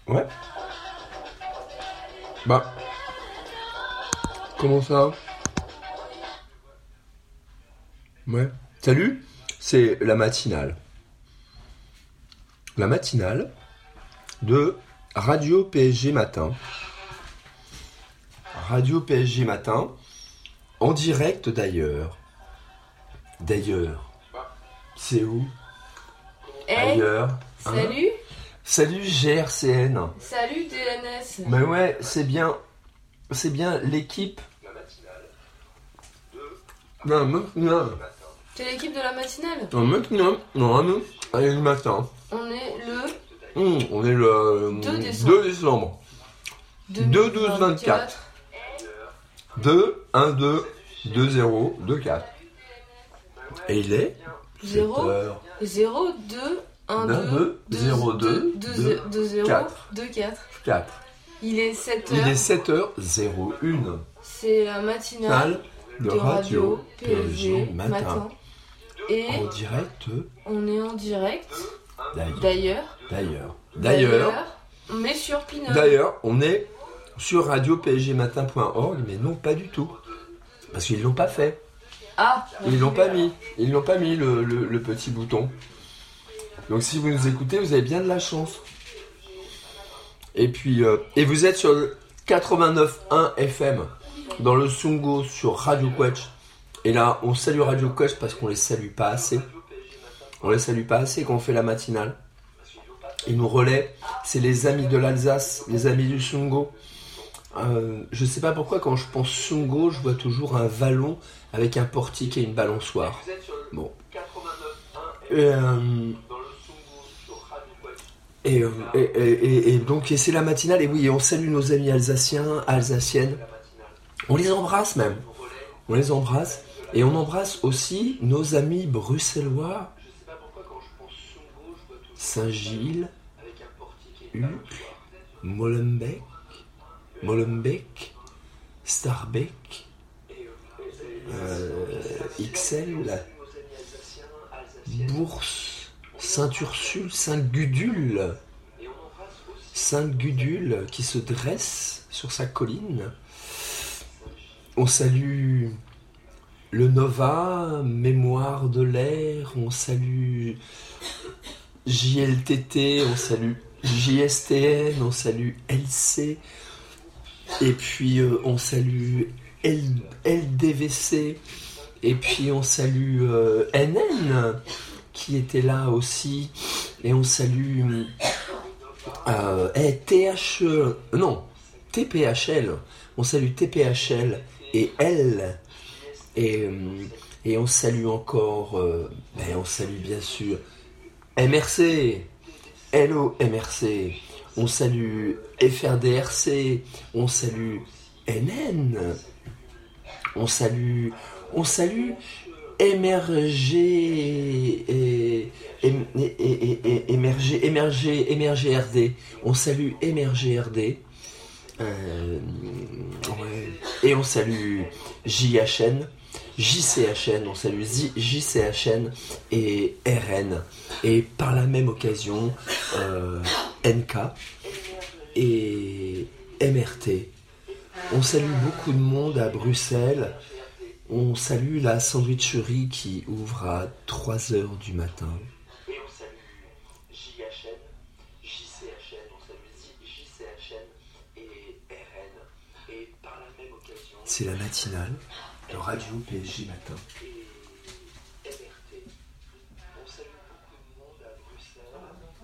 Ouais. Bah. Comment ça? Ouais. Salut, c'est la matinale. La matinale de Radio PSG Matin. Radio PSG Matin, en direct d'ailleurs. D'ailleurs. C'est où? Ailleurs. Salut. Salut GRCN. Salut DNS. Mais ouais, c'est bien l'équipe. La matinale. C'est l'équipe de la matinale. La matinale. Non, allez, le matin. On est le On est le 2 décembre. 2-12-24. 2, 1, 2, 2, 0, 2, 4. Et il est 0, 0, 2, 1, 2, 0, 2, 2, 0, 4. 2, 4. 4. Il est 7h. Il est 7h01. C'est la matinale de Radio PSG Matin. Matin. Et En direct. on est en direct. D'ailleurs. On est sur Pinot. D'ailleurs, on est sur radiopsgmatin.org, mais non, pas du tout. Parce qu'ils l'ont pas fait. Ah, Ils l'ont pas mis. Ils n'ont pas mis le petit bouton. Donc si vous nous écoutez, vous avez bien de la chance. Et puis, et vous êtes sur le 89.1 FM dans le Sungo sur Radio Quetch. Et là, on salue Radio Quetch parce qu'on les salue pas assez. On les salue pas assez quand on fait la matinale. Ils nous relaient. C'est les amis de l'Alsace, les amis du Sungo. Je sais pas pourquoi quand je pense Sungo, je vois toujours un vallon avec un portique et une balançoire. Bon. Et donc c'est la matinale et oui, on salue nos amis alsaciens, alsaciennes. On les embrasse même. On les embrasse et on embrasse aussi nos amis bruxellois. Saint-Gilles, Uccle, Molenbeek, Starbeek, XL, Bourse, Saint-Ursule, Sainte-Gudule qui se dresse sur sa colline. On salue le Nova, Mémoire de l'air, on salue JLTT, on salue JSTN, on salue LC, et puis on salue LDVC, et puis on salue NN qui était là aussi, et on salue TPHL, on salue TPHL et L, et on salue encore, on salue bien sûr MRC, Hello MRC, on salue FRDRC, on salue NN, on salue Émerger RD, on salue Émerger RD, et on salue JHN, JCHN, on salue JCHN et RN, et par la même occasion NK et MRT. On salue beaucoup de monde à Bruxelles. On salue la sandwicherie qui ouvre à 3h du matin. Et on salue JHN, JCHN, on salue JCHN et RN, et par la même occasion... C'est la matinale de Radio PSG Matin. Et MRT. On salue beaucoup de monde à Bruxelles.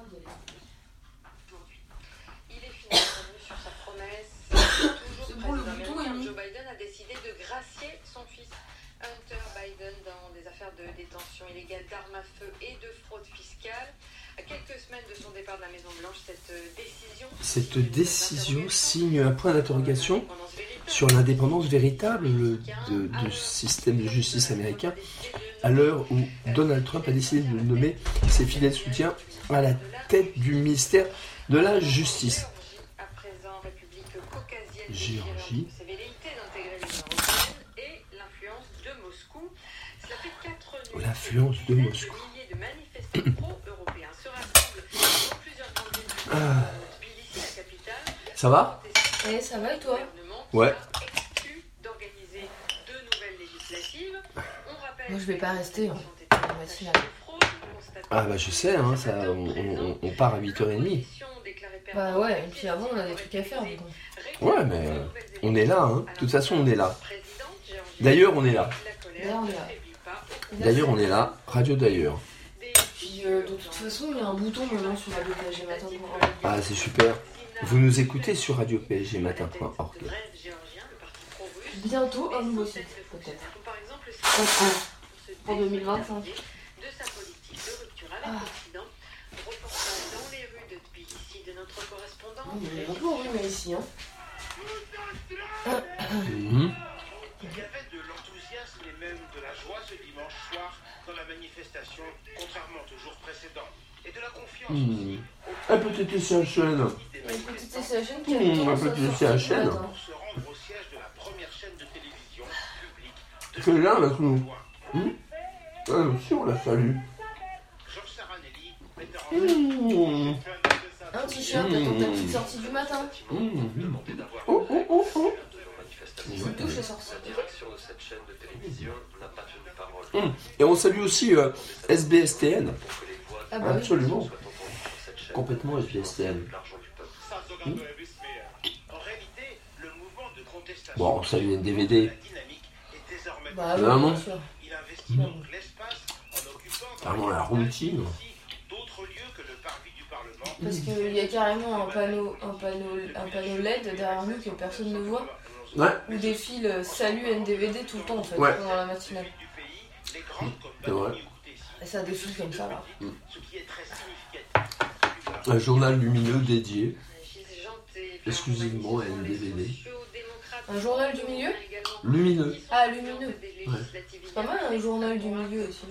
Il est finalement revenu sur sa promesse. Toujours président américain, Joe Biden a décidé de gracier son fils Hunter Biden dans des affaires de détention illégale d'armes à feu et de fraude fiscale. À quelques semaines de son départ de la Maison-Blanche, cette décision signe un point d'interrogation sur l'indépendance véritable du système de justice américain, à l'heure où Donald Trump a décidé de nommer ses fidèles soutiens à la tête du ministère de la Justice. Géorgie. L'influence de Moscou. Ça va? Eh, ça va et toi? Ouais. Moi je vais pas rester. Hein. Ah bah je sais, hein, ça, on part à 8h30. Bah ouais, et puis avant on a des trucs à faire. Donc. Ouais, mais on est là, hein. De toute façon on est là. D'ailleurs on est là. D'ailleurs on est là, Radio d'ailleurs. Puis de toute façon il y a un bouton maintenant sur Radio PSG Matin. Ah c'est super. Vous nous écoutez sur radiopsgmatin.org. Bientôt un nouveau site, peut-être. En 2025. Ah. Il y a beaucoup de bruit ici, hein. Il y avait de l'enthousiasme et même de la joie ce dimanche soir dans la manifestation, contrairement aux jours précédents. Et de la confiance aussi. Un petit CHN. Un petit CHN qui a Un petit CHN. Pour se rendre au siège de la première chaîne de télévision publique. C'est là avec nous. Si on la salue. Georges Saranelli, metteur en un t-shirt, attends ta petite sortie du matin. Touche les sorties. Et on salue aussi SBSTN. Ah bah absolument. Complètement SBSTN. Bon, on salue NDVD. Bah oui, vraiment. bien sûr. Carrément la routine. Parce qu'il y a carrément un panneau LED derrière nous que personne ne voit. Ouais. Où défile salut NDVD tout le temps en fait, ouais. pendant la matinale. C'est vrai. Et ça défile comme ça là. Un journal lumineux dédié exclusivement à NDVD. Un journal du milieu? Lumineux. Ah, lumineux. Ouais. C'est pas mal un journal du milieu aussi.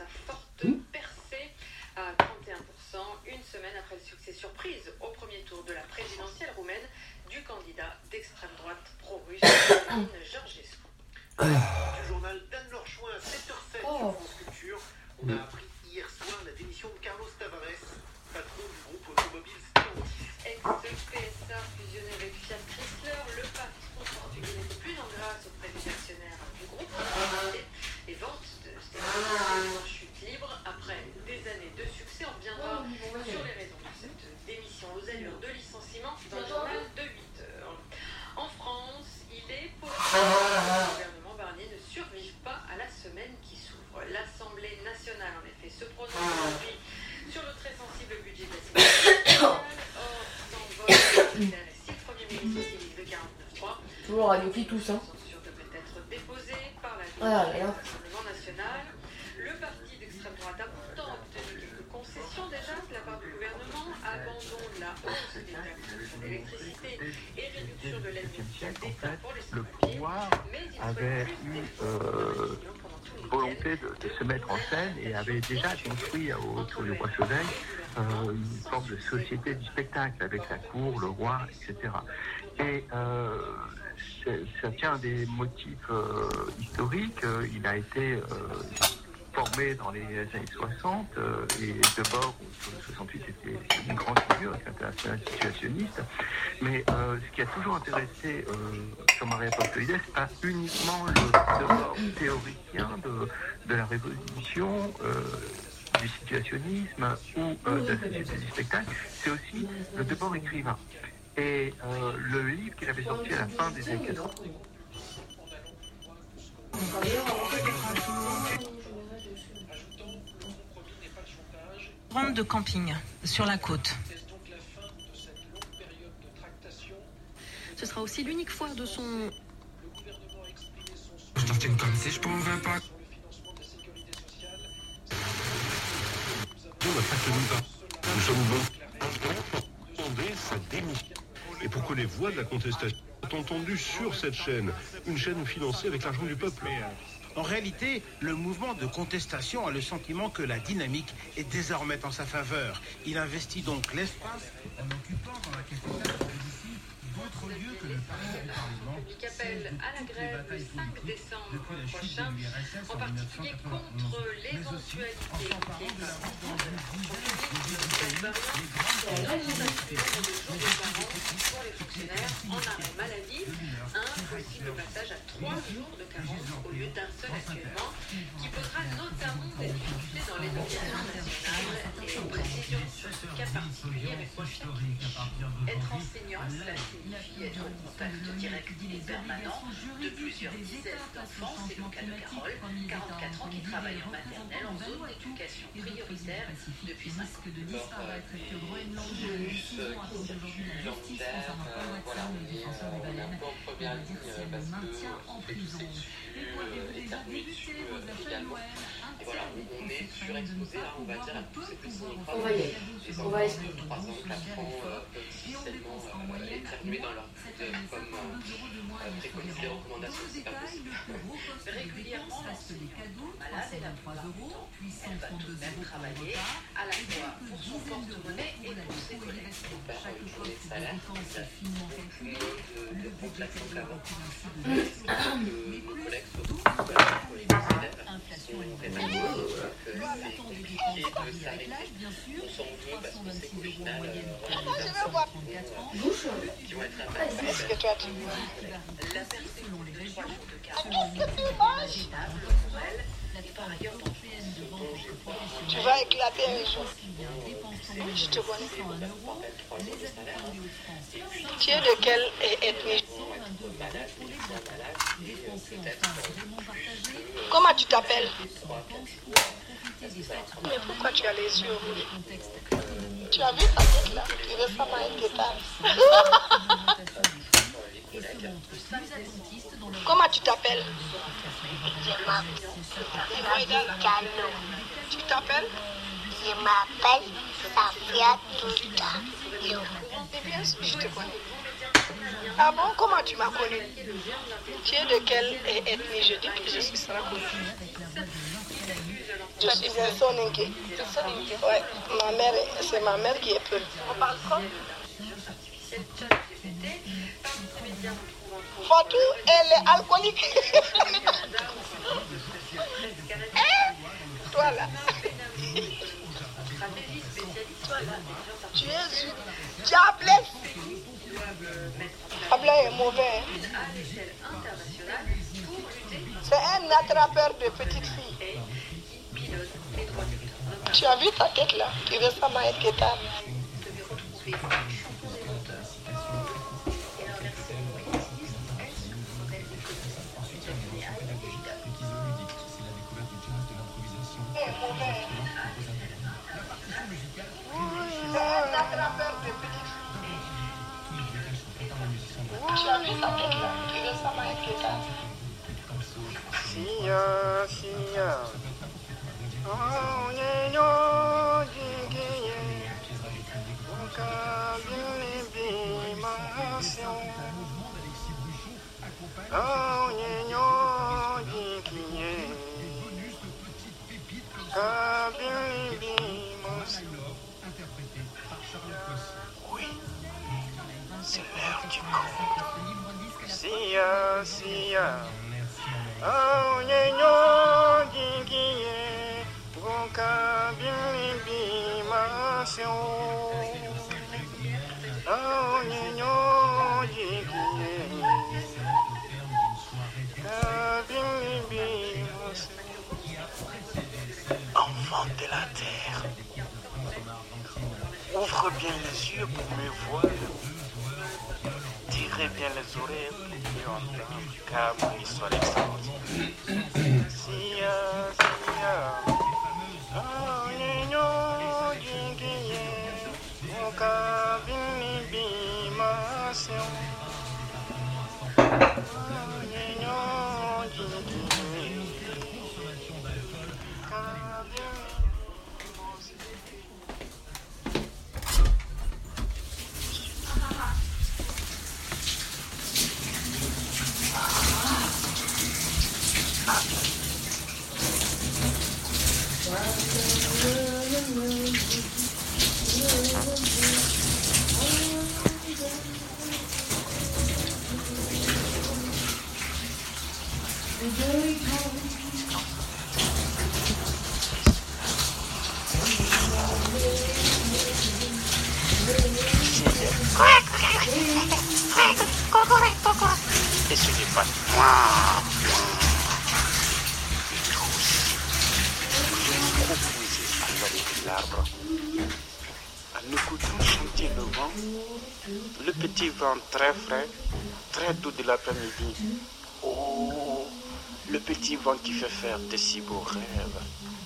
À 31%, une semaine après le succès surprise au premier tour de la présidentielle roumaine du candidat d'extrême droite pro-russe, Georgescu. Du journal d'Anne-Laure Chouin, 7h07 sur France Culture, on a appris hier soir la démission de Carlos Tavares, patron du groupe automobile Stellantis. Ex-PSA fusionné avec Fiat Chrysler, le patron portugais n'est plus en grâce auprès des actionnaires du groupe. Les ventes de Stellantis en chute libre après des années de succès. On reviendra sur les raisons de cette démission aux allures de licenciement dans le journal de 8 heures. En France, il est possible que le gouvernement Barnier ne survive pas à la semaine qui s'ouvre. L'Assemblée nationale, en effet, se prononce aujourd'hui sur le très sensible budget de la sécurité sociale. Or, sans vote majoritaire et si le Premier ministre utilise le 49.3, toujours Radio qui tous, hein. censure devrait être déposée par la L'Assemblée nationale. Le parti d'extrême droite a pourtant obtenu quelques concessions déjà de la part du gouvernement, abandon de la hausse des taxes sur l'électricité et réduction de l'aide médicale d'État pour les sans-papiers, mais il avait eu volonté de se mettre en scène et avait déjà construit autour du roi Soleil une sorte de société du spectacle avec la cour, le roi, etc. Et ça tient à des motifs historiques. Il a été formé dans les années 60 et Debord, en 68, était une grande figure internationale situationniste. Mais ce qui a toujours intéressé Jean-Marie Apostolides, c'est pas uniquement le Debord théoricien de la révolution, du situationnisme ou de la société du spectacle, c'est aussi le Debord écrivain. Et le livre qu'il avait sorti à la fin des années 80. De camping sur la côte. Ce sera aussi l'unique fois de son... Je t'enchaîne comme si je pouvais pas. On n'a pas tenu pas. Nous sommes bons. Demander sa démission. Et pour que les voix de la contestation soient entendues sur cette chaîne, une chaîne financée avec l'argent du peuple. En réalité, le mouvement de contestation a le sentiment que la dynamique est désormais en sa faveur. Il investit donc l'espace en occupant dans la capitale d'ici d'autres lieux que le palais du Parlement. Qui appelle à la grève le 5 décembre prochain, en particulier contre l'éventualité qui est confiance, cela signifie être au contact direct et permanent de plusieurs dizaines d'enfants. C'est le cas de Carole, 44 ans, qui travaille en maternelle en zone d'éducation prioritaire depuis 5 ans. Et voilà, on est surexposé là, on va dire, à tous ces petits microbes. On va y aller. On va expliquer. 3 ans, 4 ans, seulement être inclus dans leur comme préconiser les recommandations, c'est pas possible. Régulièrement, malade, elle a 3 ans, elle va tout de même travailler à la fois pour son porte-monnaie et pour ses collègues. Mon père a une journée de salaire, de remplacement qu'avant. Mes collègues sont pour les élèves sont répartis. Donc c'est compliqué de s'arrêter. On s'en veut parce que c'est qu'au final, qui vont être impactés. Est-ce que toi tu La perspective de 3 jours de carence est inimaginable pour elle. Et par ailleurs, tu vas éclater un jour. Je te connais. Tu es de quelle ethnie? Comment tu t'appelles? Mais pourquoi tu as les yeux rouges? Tu as vu ta tête là? Tu veux pas être guetare. Comment tu t'appelles? Je m'appelle Cano. Tu t'appelles? Je m'appelle Safia Touta. Eh bien, je te connais. Ah bon, comment tu m'as connu? Tu es de quelle ethnie? Je dis que je suis Sarako. Je suis un Soninké. Ouais, c'est ma mère qui est peu. On parle quoi? Fatou, elle est alcoolique. Toi là. Tu es diablesse. Abla est mauvais. C'est un attrapeur de petites filles. Tu as vu ta tête là? Tu veux ça être guetare. Oui, c'est l'heure du conte. Sia, sia. Oh, nyo, dingiye. Voka, bilibi, masyo. Oh, nyo, dingiye. Bilibi, masyo. Enfant de la terre, ouvre bien les yeux pour me voir. Tirez bien les oreilles pour mieux entendre, car mon histoire est sortie. Sia, sia. Oh, nyo, dingiye. Voka, bilibi, masyo. Oh, nyo, dingiye. Et ce n'est pas je vais proposer à l'homme de l'arbre, à nous couteau chanter. sentir le petit vent très frais, très doux de l'après-midi. Oh, le petit vent qui fait faire de si beaux rêves.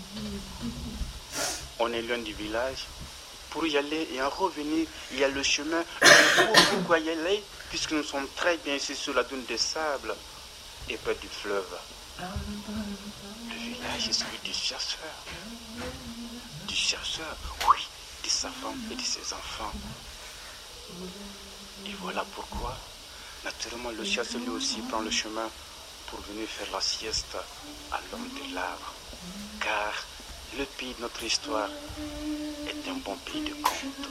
On est loin du village. Pour y aller et en revenir, il y a le chemin. Pourquoi y aller? Puisque nous sommes très bien ici sur la dune de sable et près du fleuve. Le village est celui du chercheur. Du chercheur, oui, de sa femme et de ses enfants. Et voilà pourquoi, naturellement, le chercheur lui aussi prend le chemin pour venir faire la sieste à l'homme de l'arbre. Car le pays de notre histoire est un bon pays de contes.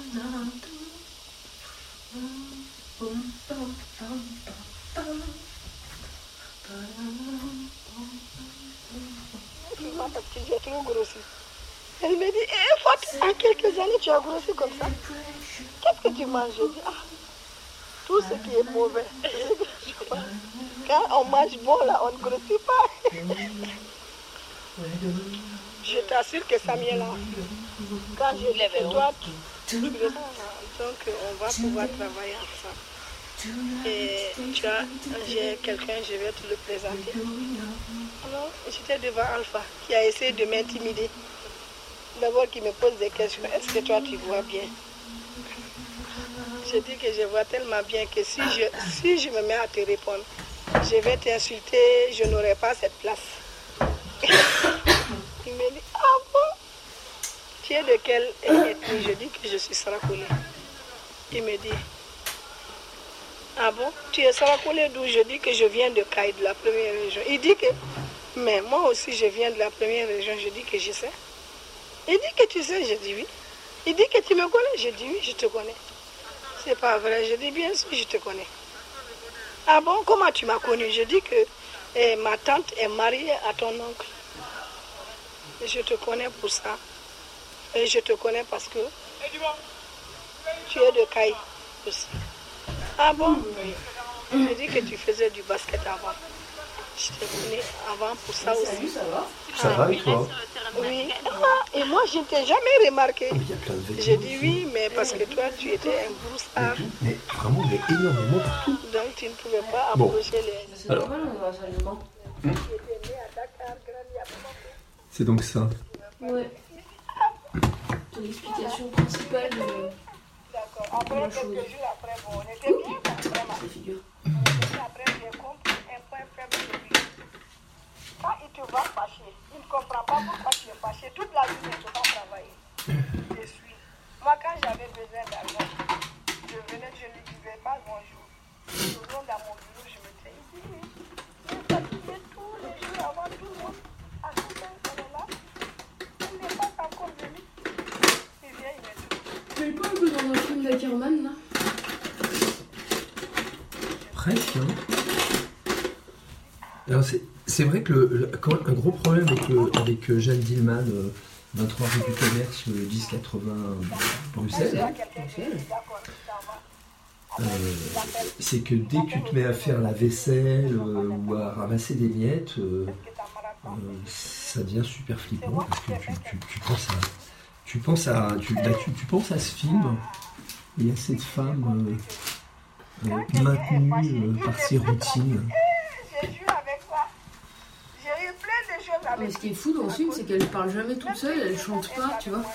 J'ai trop grossi. Elle me dit, Fatou, en quelques années, tu as grossi comme ça. Qu'est-ce que tu manges? Je dis, tout ce qui est mauvais. Quand on mange bon, là, on ne grossit pas. Je t'assure que Samuel, quand je lève toi, donc on va pouvoir travailler ensemble. Et tu as, j'ai quelqu'un, je vais te le présenter. Alors, j'étais devant Alpha, qui a essayé de m'intimider. D'abord, qui me pose des questions. Est-ce que toi, tu vois bien? Je dis que je vois tellement bien que si je me mets à te répondre, je vais t'insulter, je n'aurai pas cette place. Il me dit, ah bon? Tu es de quelle ethnie? Je dis que je suis Sarakoulé. Il me dit, ah bon? Tu es Sarakoulé d'où? Je dis que je viens de Kaï, de la première région. Il dit que, mais moi aussi je viens de la première région. Je dis que je sais. Il dit que tu sais, je dis oui. Il dit que tu me connais, je dis oui, je te connais. C'est pas vrai, je dis bien sûr, je te connais. Ah bon, comment tu m'as connu? Je dis que ma tante est mariée à ton oncle. Et je te connais pour ça. Et je te connais parce que tu es de Kaï aussi. Ah bon? Oui. Je dis que tu faisais du basket avant. Je te connais avant pour ça aussi. Salut, ça va? Ça va et toi? Oui. Et moi, je ne t'ai jamais remarqué. J'ai dit oui, mais parce que toi, tu étais un broussard. Mais vraiment, il y a énormément partout. Donc, tu ne pouvais pas approcher les... Alors. C'est donc ça. Ouais. C'est l'explication principale de... D'accord. Après, quelques jours après, bon, on était bien dans la figure. Après, j'ai compris un point faible de lui. Quand il te va fâcher, il ne comprend pas pourquoi tu es fâché. Toute la journée, il ne peut pas travailler. Je suis. Moi, quand j'avais besoin d'argent, je venais, je ne lui disais pas bonjour. Je rentre dans mon bureau, je me disais, il dit, oui, je suis fatigué tous les jours avant tout le monde. À tout temps, on est là. Il n'est pas encore venu. Il vient, il me dit. Tu n'es pas un peu dans un film d'Ackerman, là? Presque, hein. Alors c'est vrai que un gros problème avec Jeanne Dillman, 23 rue du Commerce, 1080 Bruxelles, c'est que dès que tu te mets à faire la vaisselle ou à ramasser des miettes, ça devient super flippant parce que tu penses à ce film et à cette femme maintenue par ses routines. Mais ce qui est fou dans le film, c'est qu'elle parle jamais toute seule, elle chante pas, tu vois.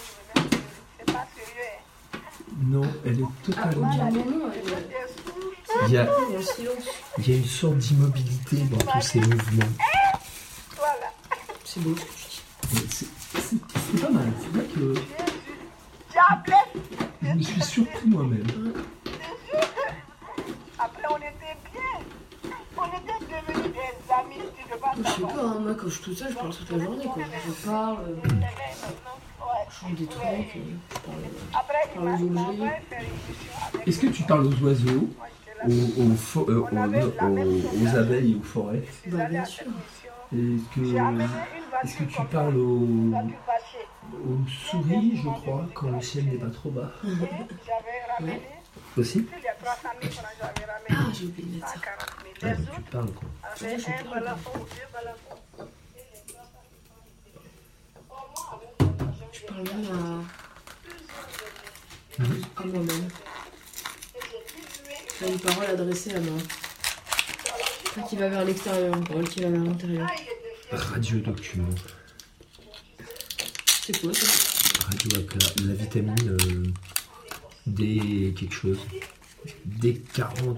Non, elle est totalement... Il y a une sorte d'immobilité dans tous ces mouvements. C'est beau ce que tu dis. C'est pas mal, c'est vrai que... Je me suis surpris moi-même. Après, on était bien. On était devenus des amis, tu ne pas savoir. Je sais pas, hein, moi quand je suis toute seule, je parle toute la journée, quoi. Je parle, je chante des trucs, je parle aux objets. Est-ce que tu parles aux oiseaux, aux abeilles et aux forêts? Bah bien sûr. Est-ce que tu parles aux souris, je crois, quand le ciel n'est pas trop bas? Ouais. Aussi? Ah, j'ai oublié de mettre ça. Ah, tu parles quoi? Je parle même À moi-même. J'ai une parole adressée à moi. Pas qui va vers l'extérieur, une parole qui va vers l'intérieur. Radio-document. C'est quoi ça? Radio avec la vitamine D quelque chose. D40.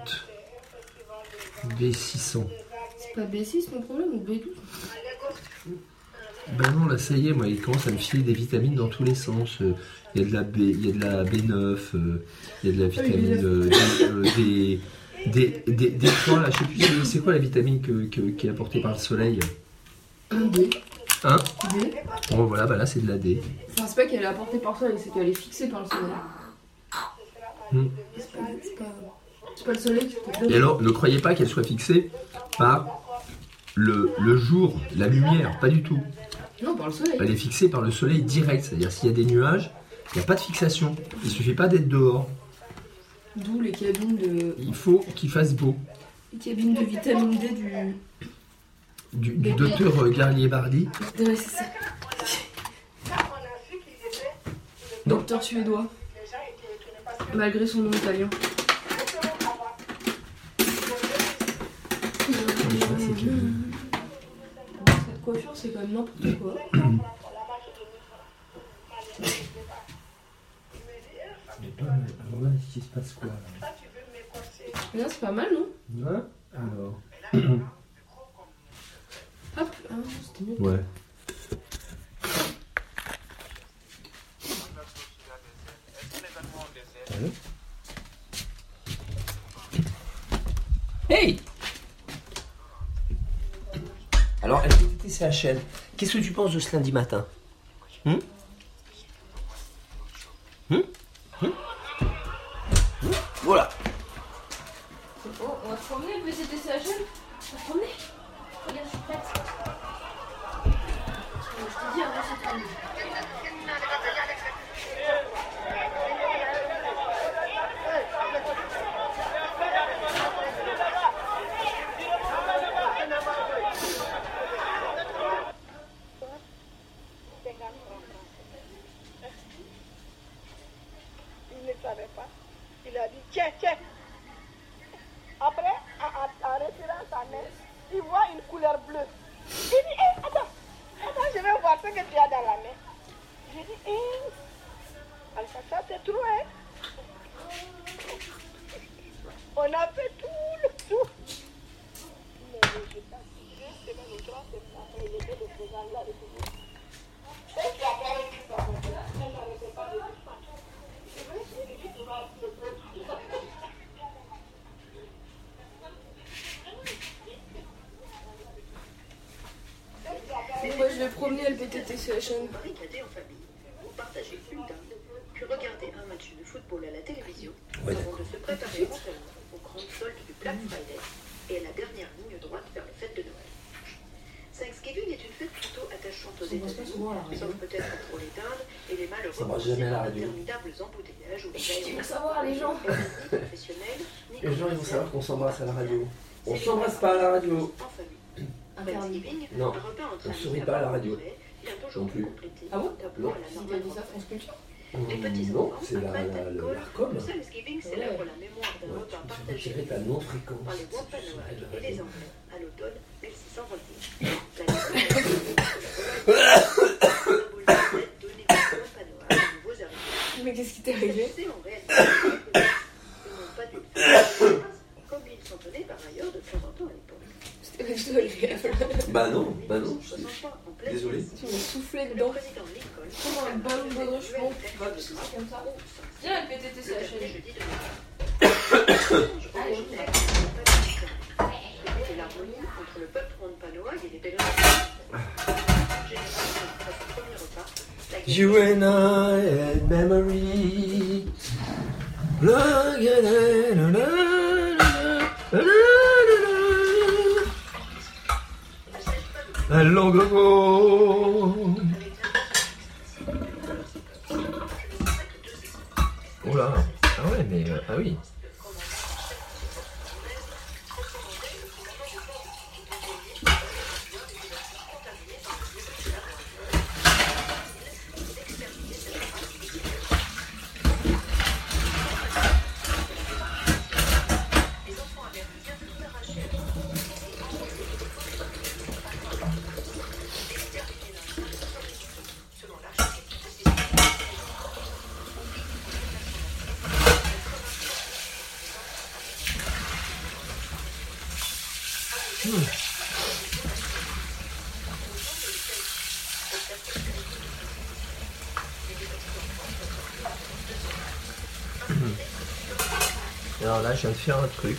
B600. C'est pas B6 mon problème ou B12? Ben non, là ça y est, moi il commence à me filer des vitamines dans tous les sens. Il y a de la B, il y a de la B9, il y a de la vitamine D3, là je sais plus c'est quoi la vitamine qui est apportée par le soleil. D. Hein? D. Bon voilà, bah là c'est de la D. Enfin c'est pas qu'elle est apportée par le soleil, c'est qu'elle est fixée par le soleil. C'est pas le soleil qui te donne. Et alors, ne croyez pas qu'elle soit fixée par le jour, la lumière, pas du tout. Non, par le soleil. Elle est fixée par le soleil direct, c'est-à-dire s'il y a des nuages, il n'y a pas de fixation. Il suffit pas d'être dehors. D'où les cabines de... Il faut qu'il fasse beau. Les cabines de vitamine D du docteur Garlier-Bardi. Ouais, c'est ça. Docteur suédois. Malgré son nom italien. Cette coiffure, c'est quand même n'importe quoi. Alors là, il se passe quoi là? Là, c'est pas mal, non? Ouais. Alors. Hop, ah, c'était mieux. Ouais. Allô? Hey! Alors, LPTT-CHL, qu'est-ce que tu penses de ce lundi matin? Voilà. C'est bon, on va se promener, LPTT-CHL? On va se promener? Regarde, je suis prête. Je te dis, avant cette année. Il ne savait pas. Il a dit tiens, tiens. Après, en retirant sa main, il voit une couleur bleue. Il dit attends, je vais voir ce que tu as dans la main. J'ai dit Alpha, ça c'est trop, hein. On a fait tout le tour. Mais je sais pas, 2 semaines ou 3 semaines après, il était le président de la République. Et puis après, il dit ça, elle n'arrêtait pas de dire ça. Moi, je vais promener LPTT-CHL. Barricadé en famille, ou partager une dinde, puis regarder un match de football à la télévision, avant de se préparer éventuellement aux grandes soldes du Black Friday et à la dernière ligne droite vers les fêtes de Noël. Thanksgiving est une fête plutôt attachante aux États-Unis, sauf peut-être pour les dindes et les malheureux interminables embouteillages ou Tu vas savoir, les gens. Les gens, ils vont savoir qu'on s'embrasse à la radio. On s'embrasse pas à la radio. Non, on ne sourit pas à la radio. Non plus. Ah bon? Non. Il a dit ça, France Culture? Non, c'est l'ARCOM. Thanksgiving célèbre la mémoire d'un repas partagé tirer ta non-fréquence. par les Wampanoag et les Anglais à l'automne 1621. Mais qu'est-ce qui t'est arrivé? Comme ils sont donnés par ailleurs de temps en temps à l'époque. C'était pas du tout agréable. Bah non. Désolé. Tu m'as soufflé dedans. Comme un ballon de baudruche, bon, tu vas tout comme ça. Viens, LPTT-CHL. C'est l'harmonie entre le peuple wampanoag et les pèlerins. Généralement, après ce premier repas, You and I had memory. A long ago. Oula. Ah ouais, mais ah oui. Alors là, je viens de faire un truc.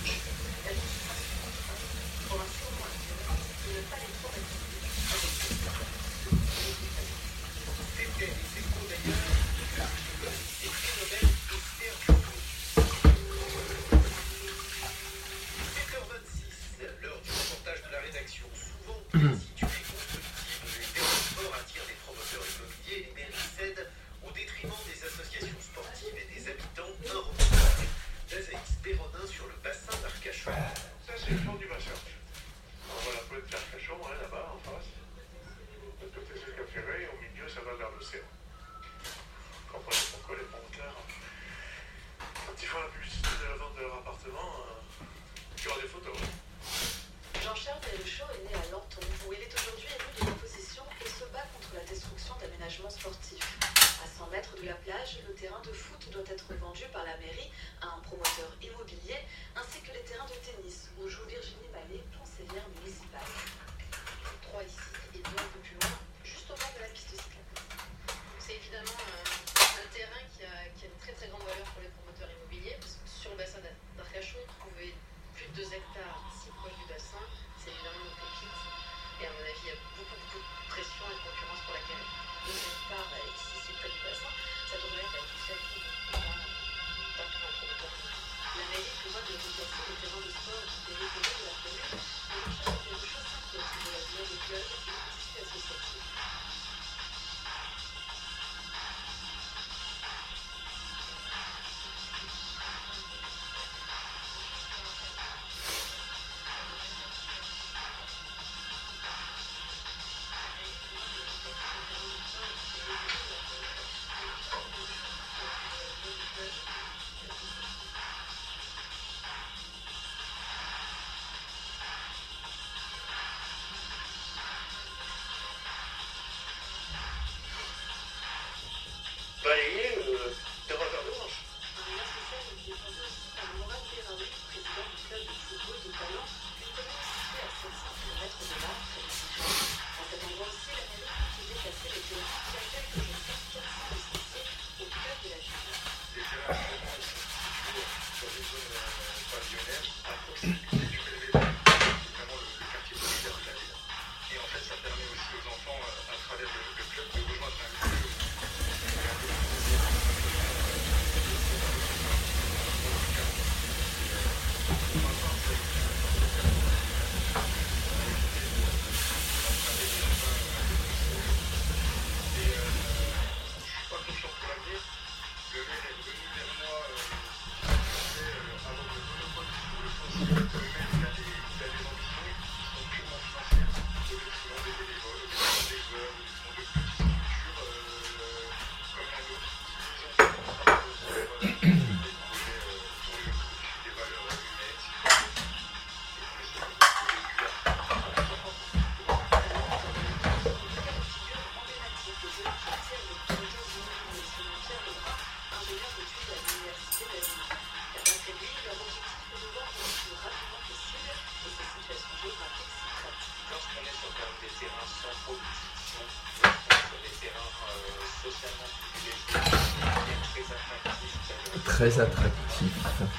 Très attractif.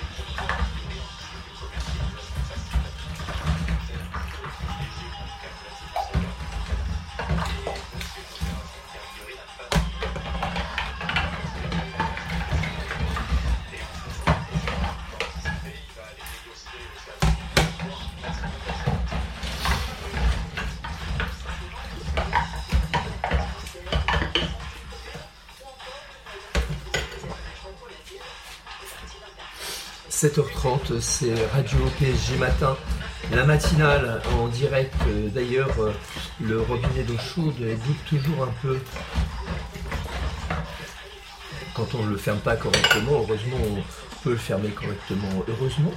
« 7h30, c'est Radio PSG Matin, la matinale en direct. D'ailleurs, le robinet d'eau chaude boucle toujours un peu quand on ne le ferme pas correctement. Heureusement, on peut le fermer correctement. Heureusement.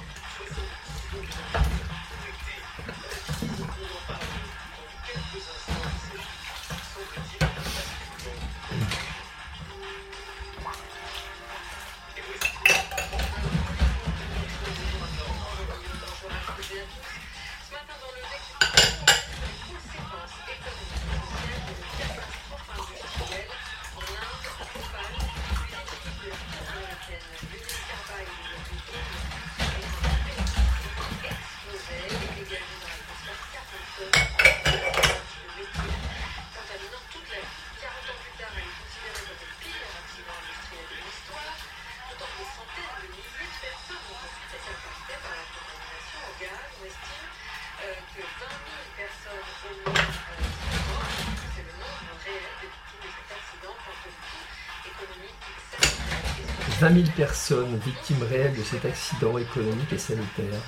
que 20 000 personnes au moins c'est le nombre réel de victimes de cet accident quant au coût économique, sanitaire et 20 000 personnes victimes réelles de cet accident économique et sanitaire.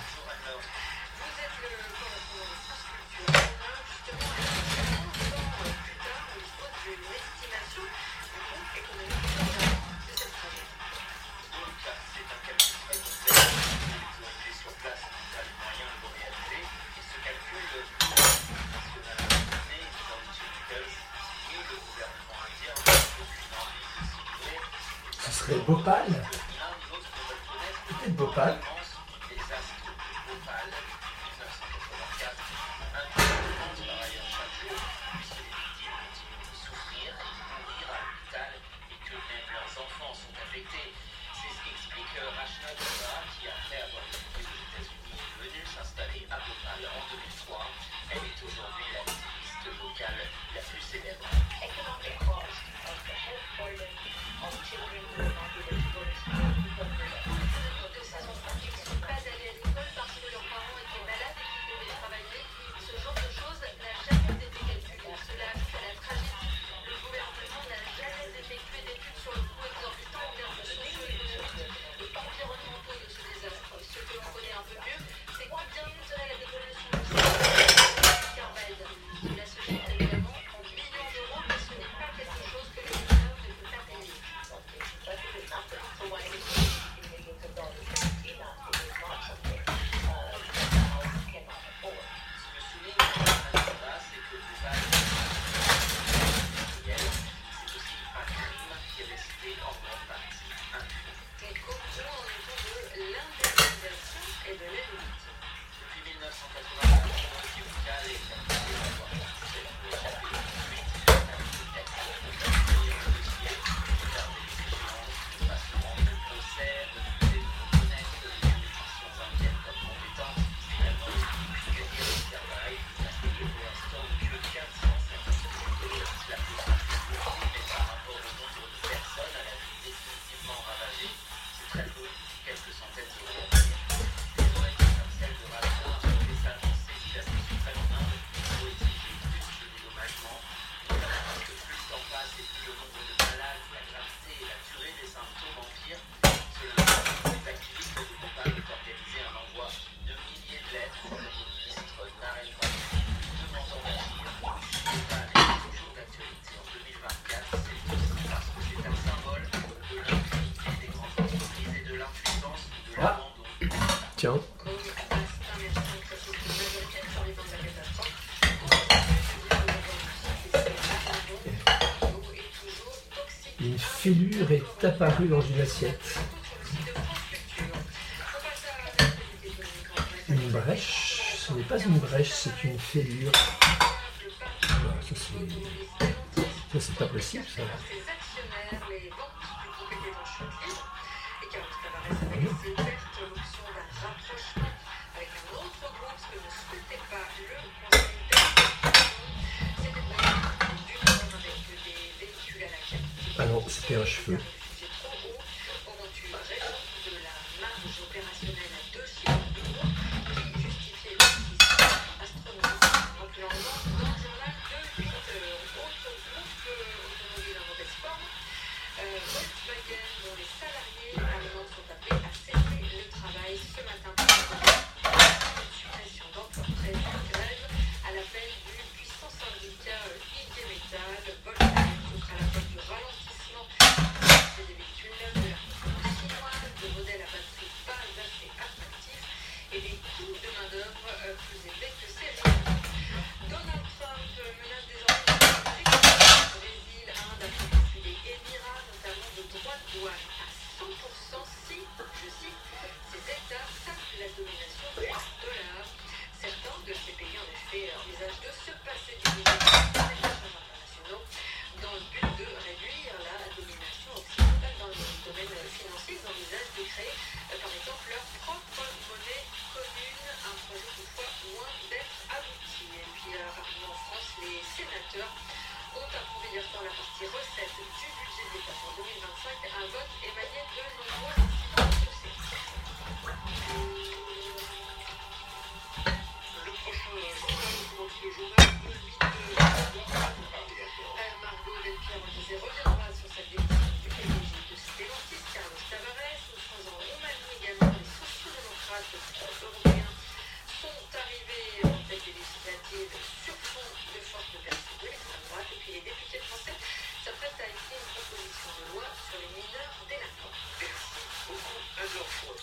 Ce serait Bhopal? Peut-être Bhopal. Tiens. Une fêlure est apparue dans une assiette. Une brèche, ce n'est pas une brèche, c'est une fêlure. Voilà, ça c'est pas possible ça. Ah non, c'était un cheveu. européens sont arrivés en tête des législatives sur fond de fortes pertes de l'extrême droite. Et puis les députés français s'apprêtent à écrire une proposition de loi sur les mineurs délinquants. Merci beaucoup, Azor Fouad.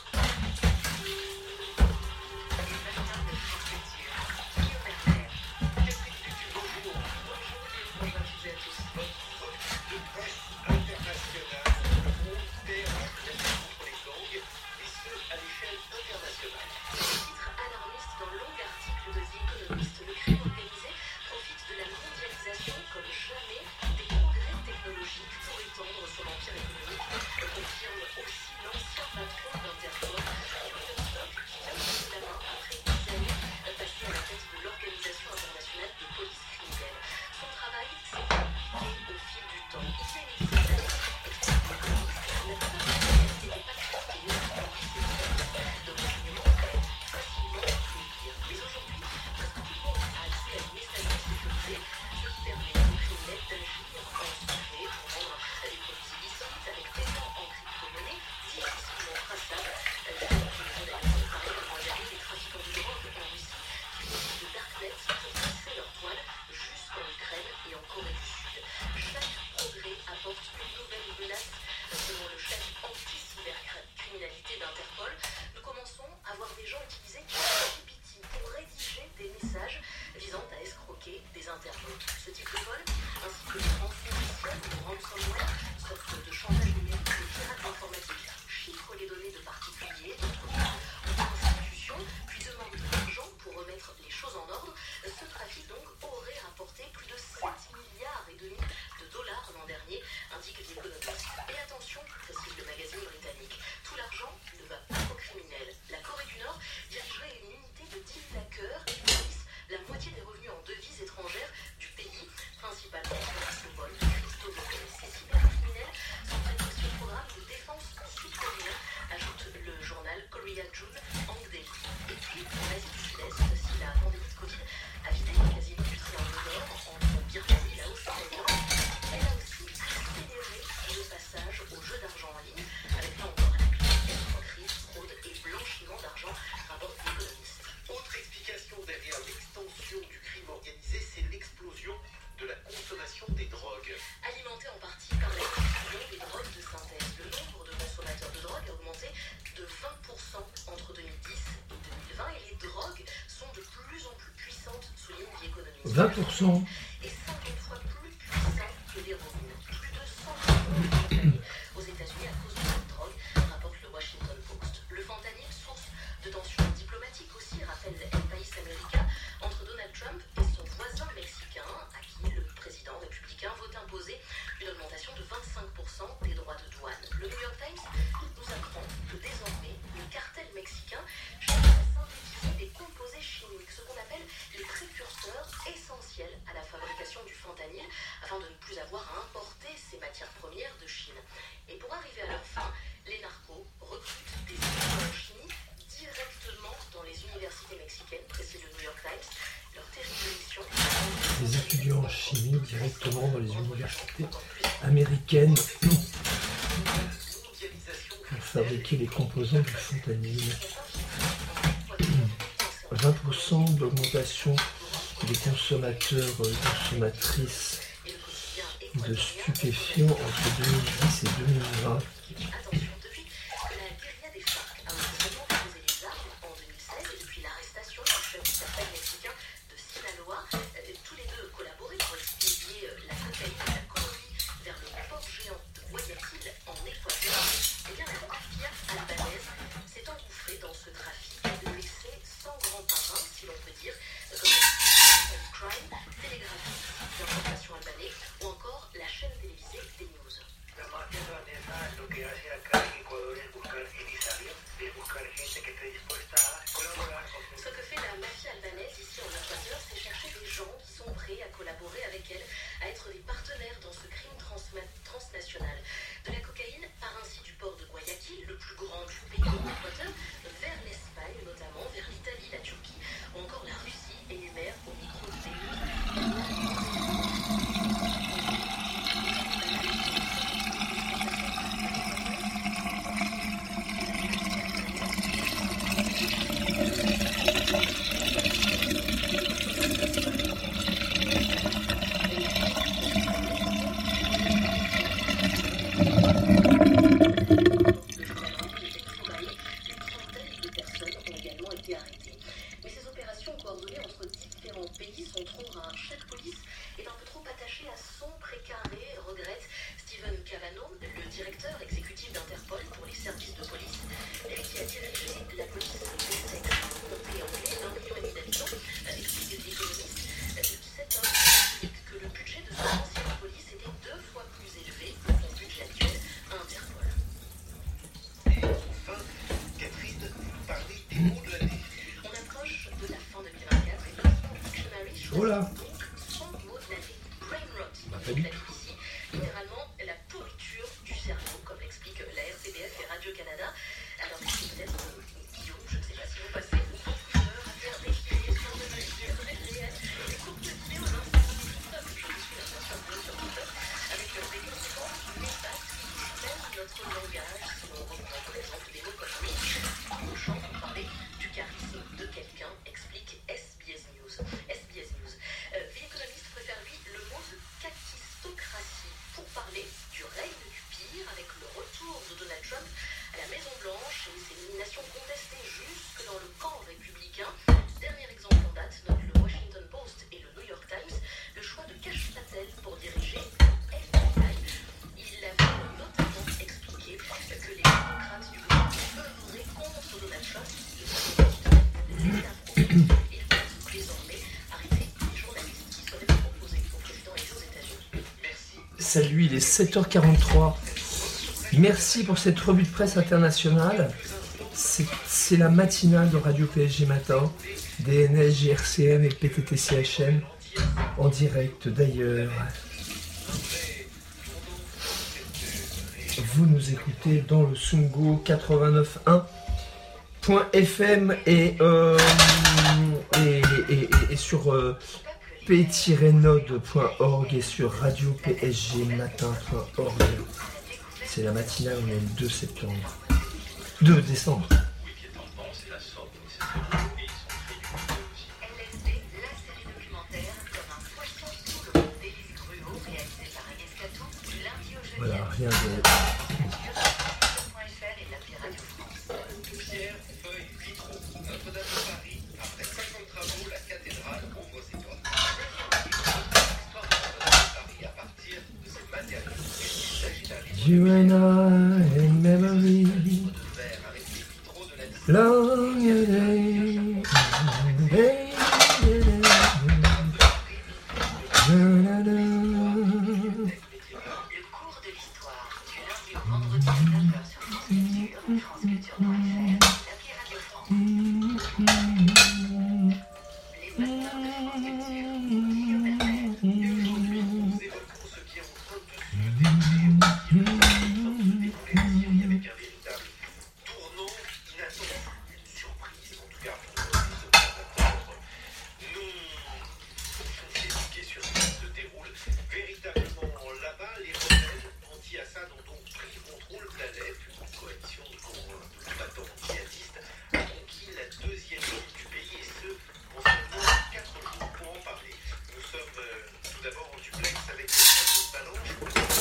Aux États-Unis, à cause de cette drogue, rapporte le Washington Post. Le fentanyl, source de tensions diplomatiques aussi, rappelle El País Américain, entre Donald Trump et son voisin mexicain, à qui le président républicain veut imposer une augmentation de 25% des droits de douane. Le New York Times nous apprend que désormais, le cartel mexicain cherche à synthétiser des composés chimiques, ce qu'on appelle les précurseurs essentiels à la fabrication du fentanyl, afin de ne plus avoir à importer ces matières premières de Chine. Et pour arriver à leur fin, les narcos recrutent des étudiants en chimie directement dans les universités mexicaines, précise le New York Times. Leur terrible mission... Des étudiants en chimie directement dans les universités américaines pour fabriquer les composants du fentanyl. 20% d'augmentation des consommateurs et consommatrices de stupéfiants entre 2010 et 2020. Attention, depuis que la guérilla des FARC a officiellement déposé les armes en 2016 et depuis l'arrestation du chef du cartel mexicain de Sinaloa, tous les deux collaboraient pour expédier la cocaïne et la Colombie vers le port géant de Guayaquil en Équateur. Eh bien, la mafia albanaise s'est engouffrée dans ce trafic de laisser sans grand parrain, si l'on peut dire, comme le crime, télégraphique d'information albanais ou encore la chaîne télévisée des news. La mafia albanesa lo que hace également été arrêtés. Mais ces opérations coordonnées entre différents pays sont trop rares. Chaque police est un peu trop attachée à son précaré, regrette Steven Cavano, le directeur exécutif d'Interpol pour les services de police, lui qui a dirigé la police des sexes, comté anglais d'1,5 million d'habitants, explique l'économiste. Cet homme explique que le budget de son ancienne police était 2 fois plus élevé que son budget actuel à Interpol. Et enfin, Catherine, vous parlez des mots de l'année. On approche de la fin 2024 et le Dictionary Voilà. son mot de l'année. Brain rot, la BBC, littéralement la pourriture du cerveau, comme l'explique la RTBF et Radio-Canada. Alors, peut-être, Guillaume, je ne sais pas si vous passez beaucoup d'heures à faire des questions de mesures réelles, des courtes vidéos d'un je suis sur TikTok, avec des conséquences néfastes qui touchent même notre langage, si on reprend par exemple des mots comme oui, touchant pour parler du charisme de quelqu'un, explique SBS News. The Economist préfère lui le mot de kakistocratie pour parler du règne du pire avec le retour de Donald Trump à la Maison-Blanche et ses nominations contestées jusque dans le camp républicain. Dernier exemple en date, note le Washington Post et le New York Times, le choix de Kash Patel pour diriger FBI. Il avait notamment expliqué que les démocrates du gouvernement œuvraient contre Donald Trump, le l'État profond. Ils peuvent désormais arrêter les journalistes qui seraient proposés au président et aux États-Unis. Merci. Salut, il est 7h43. Merci pour cette revue de presse internationale. C'est la matinale de Radio PSG Matin, DNS, GRCM et PTT-CHM, en direct d'ailleurs. Vous nous écoutez dans le Sungo 89.1.fm et sur p-node.org et sur radio-psgmatin.org. C'est la matinale, on est le 2 septembre. 2 décembre. LSD, la série documentaire comme un poisson sous l'eau d'Élise Gruau, réalisée par Agnès Catou, du lundi au jeudi. Voilà, rien de... .fr et l'appli Radio France. Pierre, feuille, vitraux. Notre-Dame de Paris, après 50 travaux, la cathédrale ouvre ses portes. L'histoire de Notre-Dame de Paris à partir de ces matériaux. Il s'agit d'un livre You and I in memory, vert avec les vitraux de la long day, Le cours de l'histoire, du lundi au vendredi à 9h sur France Culture et franceculture.fr, l'appli Radio France. Les matins de France Culture, Guillaume Hermel. Aujourd'hui, nous évoquons ce qui est en train de se dérouler au Syrie avec un véritable tournant inattendu, une surprise en tout cas pour les observateurs non éduqués sur ce qui se déroule véritablement là-bas. Les rebelles anti-Assad ont donc pris le contrôle d'Alep, une coalition de combattants djihadistes a conquis la deuxième ville du pays et ce en seulement 4 jours. Pour en parler, nous sommes tout d'abord en duplex avec François Balanche.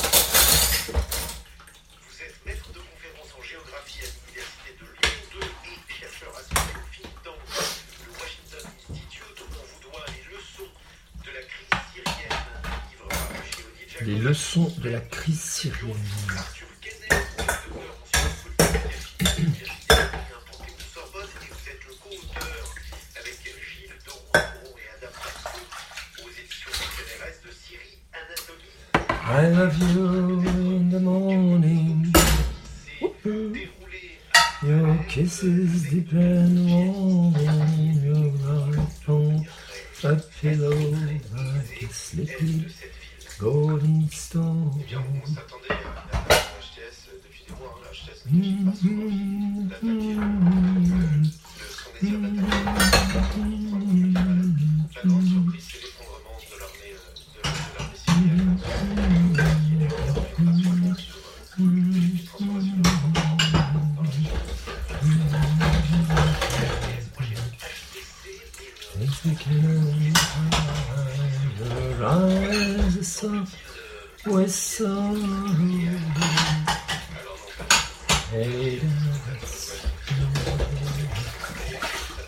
Vous êtes maître de conférence en géographie à l'université de Lyon 2 et chercheur associé au think tank, le Washington Institute. On vous doit les leçons de la crise syrienne, livre par chez Odile les leçons de la crise syrienne. Arthur Kennel, docteur en sciences politiques à l'université implantée de Sorbonne, et vous êtes le co-auteur avec Gilles Doron et Adam Pasco aux éditions CNRS de Syrie Anatomie. I love you in the morning. Your kisses depend on your heart on a pillow like a sleepy golden stone. On s'attendait à HTS depuis des mois, HTS qui passe d'attaquer son désir d'attaquer. La grande surprise, c'est l'effondrement de l'armée syrienne. Your eyes are soft with sorrow. Hey, that's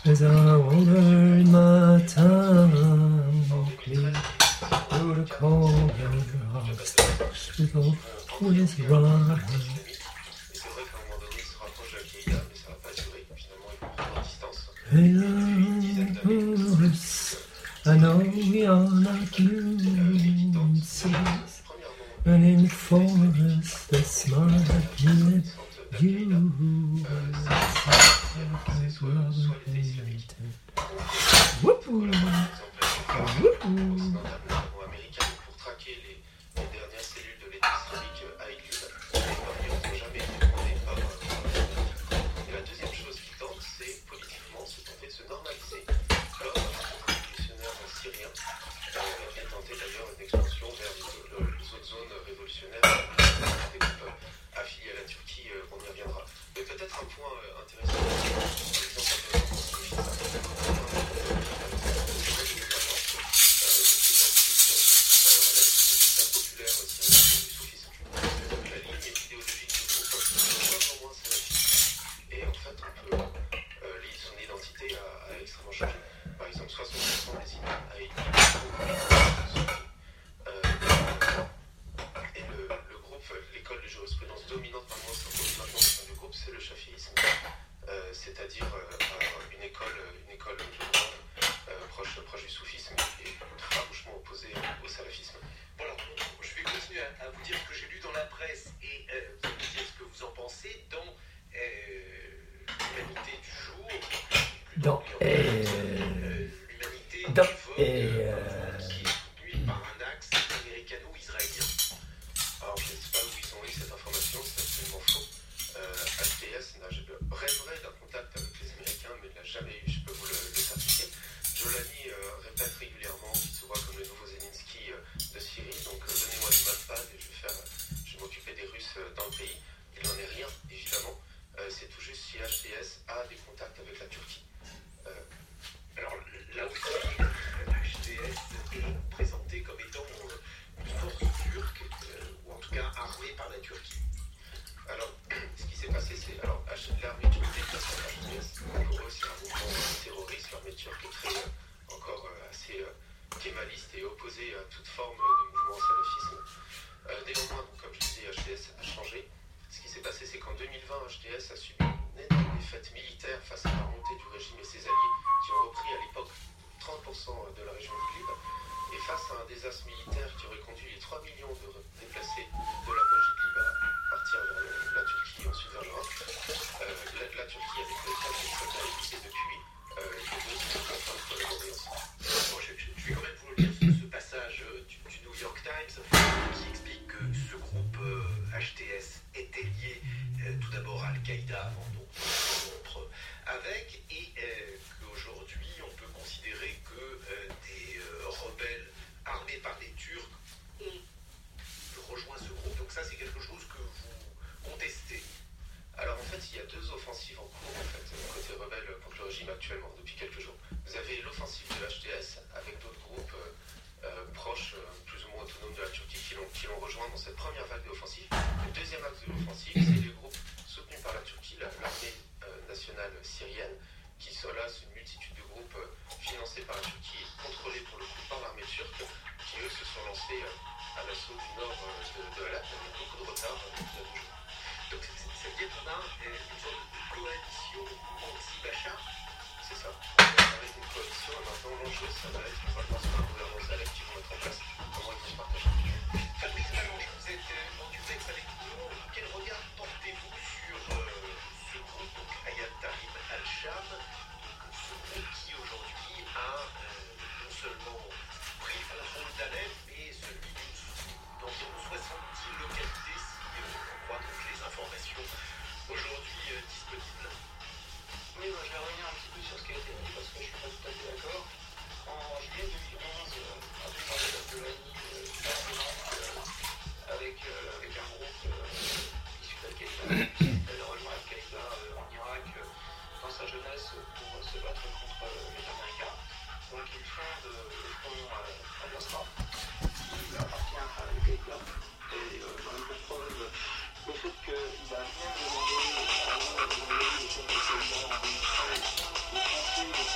As I wander in my time, walk me through the corner of steps with always right. C'est vrai qu'à un moment donné, il se rapproche de la Keïda, mais ça va pas durer. Finalement, il prend distance. I know we are not losers, and in the forest that smile at me, you Whoopoo! Américain pour traquer les dernières cellules de l'État islamique à Idlib. Ils n'ont jamais été commandés par. Et la deuxième chose qu'ils tentent, c'est politiquement se tenter de se normaliser comme révolutionnaire syrien et tenter d'ailleurs une expansion vers les autres zones révolutionnaires des groupes affiliés à la Turquie. On y reviendra. Mais peut-être un point intéressant, par exemple, 60% des imams à Idlib et le groupe, l'école de jurisprudence dominante maintenant au sein du groupe, c'est le chafiisme, c'est-à-dire une école proche du soufisme et farouchement opposée au salafisme. Voilà, je vais continuer à vous dire ce que j'ai lu dans la presse et vous me dire ce que vous en pensez dans l'humanité du jour. Dans qui est soutenue par un axe américano-israélien. Alors je ne sais pas où ils ont eu cette information, c'est absolument faux. HTS rêverait d'un contact avec les Américains, mais ne l'a jamais eu, je peux vous le certifier. Jolani répète régulièrement qu'il se voit comme le nouveau Zelensky de Syrie, donc donnez-moi du Malpad et je vais m'occuper des Russes dans le pays. Il n'en est rien, évidemment. C'est tout juste si HTS a des contacts avec la Turquie. Alors là aussi, HTS est présenté comme étant une force turque, ou en tout cas armée par la Turquie. Alors, ce qui s'est passé, c'est... Alors, l'armée turque est placée à HTS. Pour eux, c'est un mouvement terroriste. L'armée turque est très, encore assez kémaliste et opposée à toute forme de mouvement salafisme. Néanmoins, comme je disais, HTS a changé. Ce qui s'est passé, c'est qu'en 2020, HTS a subi une énorme défaite militaire face à la remontée du régime et ses alliés qui ont repris à l'époque 30% de la région d'Idlib. Et face à un désastre militaire qui aurait conduit les 3 millions de déplacés de la poche d'Idlib à partir vers la Turquie et ensuite vers l'Europe, la Turquie avec le cas des soldats et depuis, les deux sont en train de collaborer ensemble. Bon, je vais quand même vous lire ce passage du New York Times qui explique que ce groupe HTS était lié tout d'abord à Al-Qaïda avant donc rencontre avec et qu'aujourd'hui on peut considérer que des rebelles armés par les Turcs ont rejoint ce groupe. Donc ça c'est quelque chose que vous contestez. Alors en fait il y a deux offensives en cours en fait, côté rebelle contre le régime actuellement depuis quelques jours. Vous avez l'offensive de HTS avec d'autres groupes proches, plus ou moins autonomes de la Turquie qui l'ont rejoint dans cette première vague d'offensive. Le deuxième axe de l'offensive, c'est les groupes soutenus par la Turquie, l'armée nationale syrienne, qui sont là, c'est une multitude de groupes financés par la Turquie et contrôlés pour le coup par l'armée turque, qui eux se sont lancés à l'assaut du nord de Alep avec beaucoup de retard. Donc ça veut dire qu'on a une sorte de coalition anti-Bachar. C'est ça. Avec une coalition, et maintenant l'enjeu, ça va être, on va penser à un gouvernement Saleh qui vont mettre en place. Comment ils vont se partager. Fabrice Malange, vous êtes en duplex avec nous. Quel regard portez-vous sur ce groupe, donc Hayat Tahrir al-Sham, ce groupe qui aujourd'hui a non seulement pris le contrôle d'Alep, mais celui d'environ 70 localités, si on croit donc les informations aujourd'hui disponibles. Oui, moi je vais revenir un petit peu sur ce qui a été dit parce que je suis pas tout à fait d'accord. En juillet 2011, avec Jolani, avec un groupe issu d'Al-Qaïda, elle a rejoint Al-Qaïda en Irak dans sa jeunesse pour se battre contre les Américains. Donc il fonde le front Al-Nusra, qui appartient à Al-Qaïda. Et j'en ai pour preuve le fait qu'il a bien demandé à les chefs de Al-Qaïda en 2013 de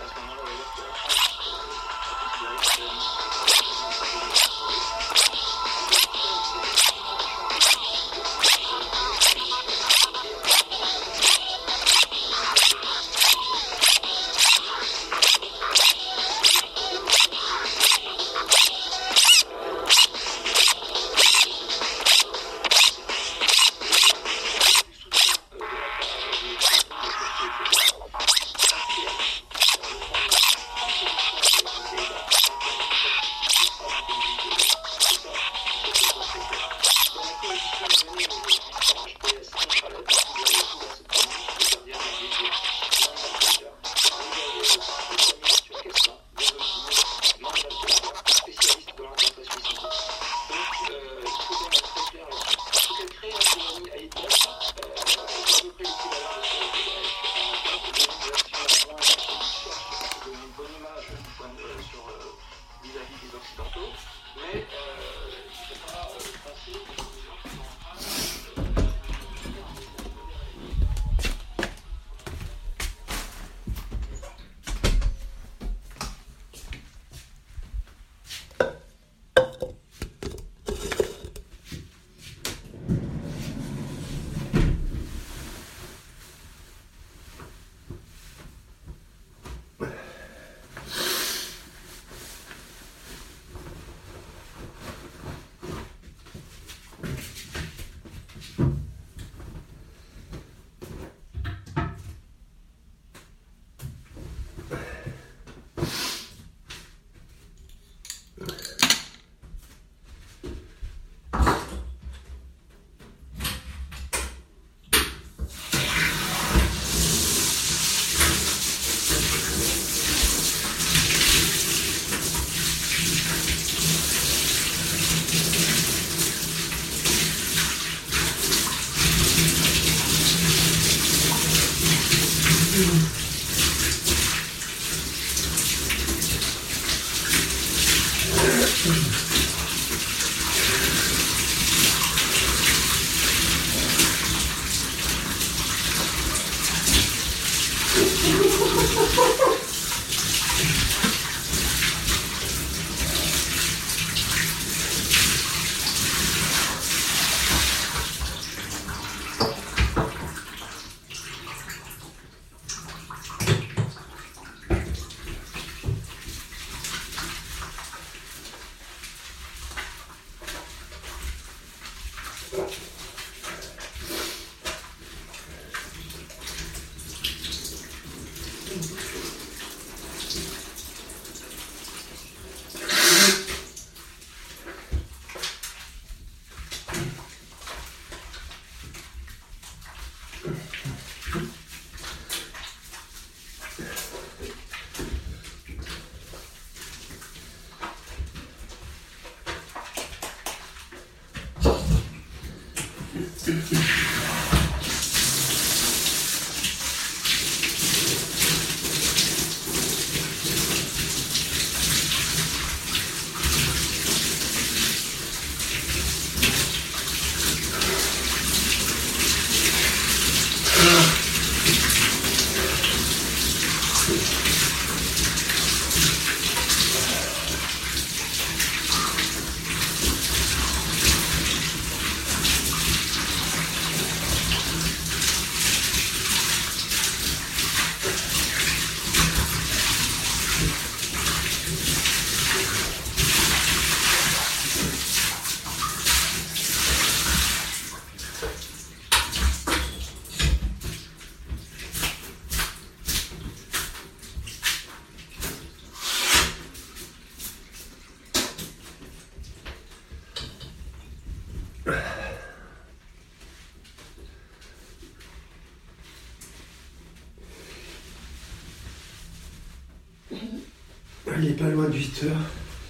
Il est pas loin de 8 heures.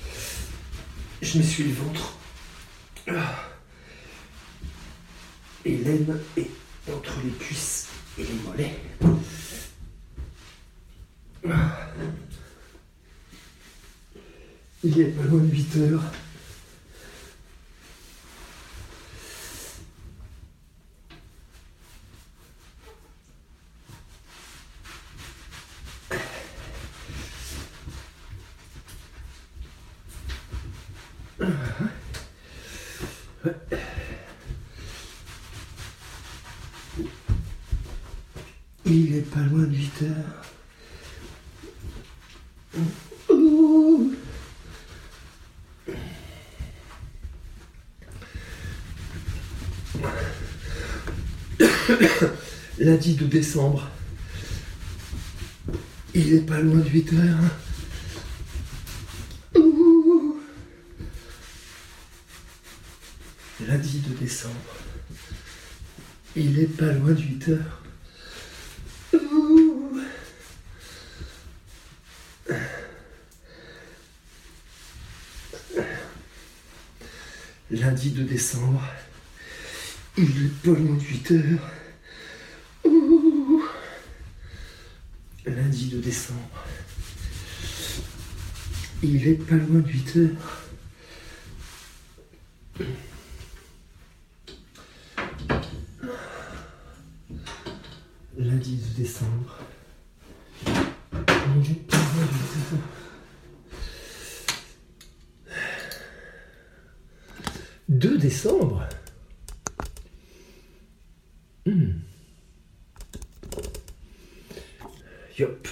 Je m'essuie le ventre. Et l'aine est entre les cuisses et les mollets. Il est pas loin de 8 heures. Il est pas loin de 8 heures. Ouh. Lundi 2 décembre. Il est pas loin de 8 heures. Ouh. Lundi 2 décembre. Il est pas loin de 8 heures. Ouh. Lundi 2 décembre. Il est pas loin de 8 heures. Ouh. Lundi 2 décembre. Il est pas loin de 8 heures. Lundi 2 décembre. Il est pas loin de 8 heures. 2 décembre. Yop.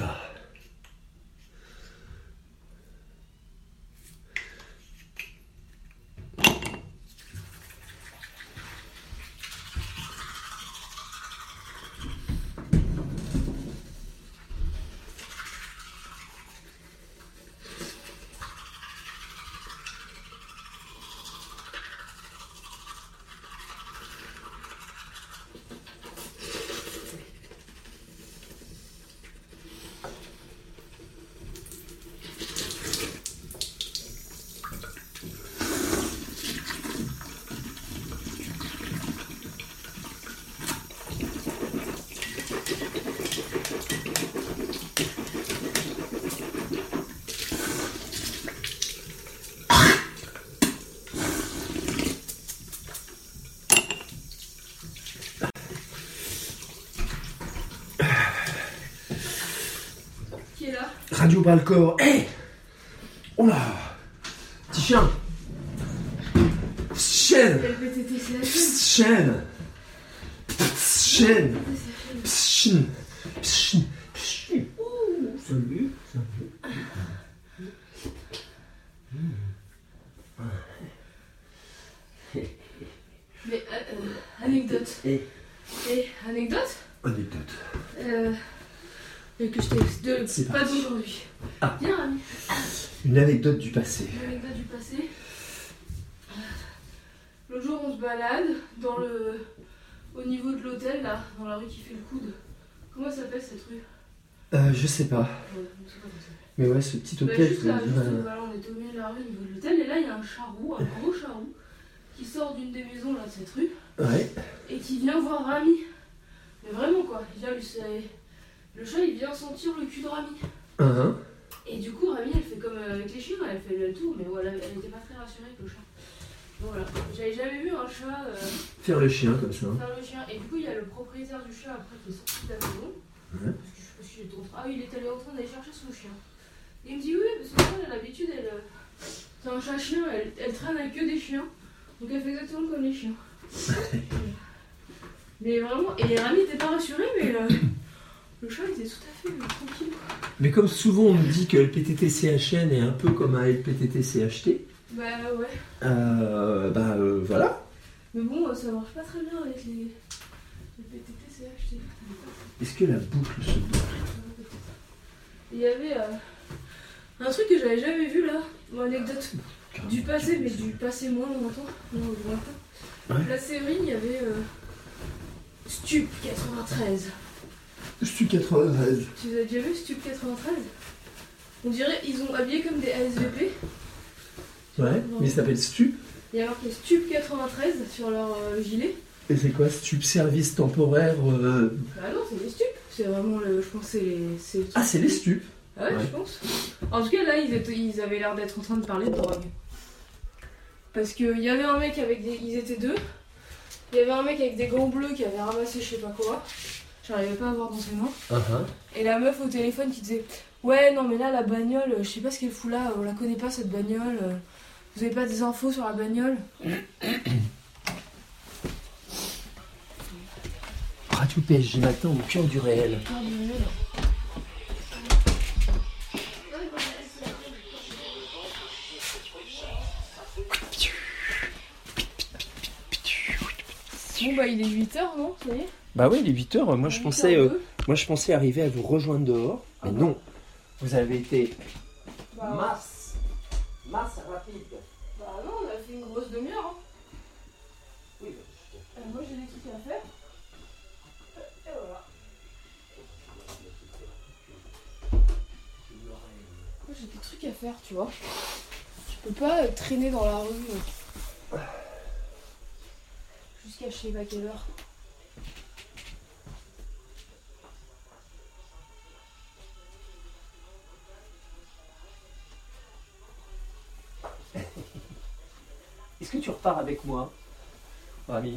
Radio Balcor. Hé, oh là, petit chien. Chien. Chien. Chien. Chien. Chien. Ouh, salut. Mais anecdote. Anecdote. Que je t'ai pas d'aujourd'hui. Ah. Bien, Rami. Une anecdote du passé. Une anecdote du passé. L'autre jour, on se balade au niveau de l'hôtel, là, dans la rue qui fait le coude. Comment s'appelle cette rue? Je sais pas. Ouais, je sais pas. Mais ouais, ce petit hôtel. Juste là, voilà, on était au milieu de la rue, au niveau de l'hôtel, et là, il y a un charroux, un gros charroux, qui sort d'une des maisons là de cette rue. Ouais. Et qui vient voir Rami. Mais vraiment, quoi. Le chat, il vient sentir le cul de Rami. Et du coup, Rami, elle fait comme avec les chiens, elle fait le tour, mais voilà, elle était pas très rassurée avec le chat. Donc voilà, j'avais jamais vu un chat faire le chien comme ça. Faire le chien. Et du coup, il y a le propriétaire du chat après qui est sorti de la maison. Ouais. Parce que je sais pas si j'étais en train. Ah, il est allé en train d'aller chercher son chien. Et il me dit oui, parce que elle a l'habitude, c'est un chat-chien, elle traîne avec que des chiens. Donc elle fait exactement comme les chiens. Mais vraiment, et Rami était pas rassuré, mais le chat était tout à fait tranquille. Mais comme souvent on nous dit que le LPTT-CHN est un peu comme un LPTT-CHT. Bah ouais. Voilà. Mais bon, ça marche pas très bien avec les PTT-CHT. Est-ce que la boucle se boucle? Il y avait un truc que j'avais jamais vu là, une anecdote du passé, mais du passé moins lointain. Ouais. La Séverine, il y avait Stup 93. Stup 93. Tu as déjà vu Stup 93? On dirait ils ont habillé comme des ASVP. Ouais, mais il s'appelle Stup. Il y a marqué Stup 93 sur leur gilet. Et c'est quoi Stup service temporaire Ah non, c'est les Stup. C'est vraiment je pense que c'est les... Ah, c'est les Stup. Ah ouais, je pense. En tout cas, là, ils avaient l'air d'être en train de parler de drogue. Parce qu'il y avait un mec avec des... Ils étaient deux. Il y avait un mec avec des gants bleus qui avait ramassé je sais pas quoi. J'arrivais pas à voir dans ses mains. Et la meuf au téléphone qui disait ouais, non, mais là, la bagnole, je sais pas ce qu'elle fout là. On la connaît pas, cette bagnole. Vous avez pas des infos sur la bagnole? Radio PSG Matin au cœur du réel. Bon bah il est 8h, non? Ça y est. Bah oui, il est 8h. Moi je pensais arriver à vous rejoindre dehors. Mais non. Vous avez été masse rapide. Bah non, on a fait une grosse demi-heure. Hein. Oui, moi j'ai des trucs à faire. Et voilà. Moi j'ai des trucs à faire, tu vois. Tu peux pas traîner dans la rue jusqu'à je sais pas quelle heure. Est-ce que tu repars avec moi, Rami?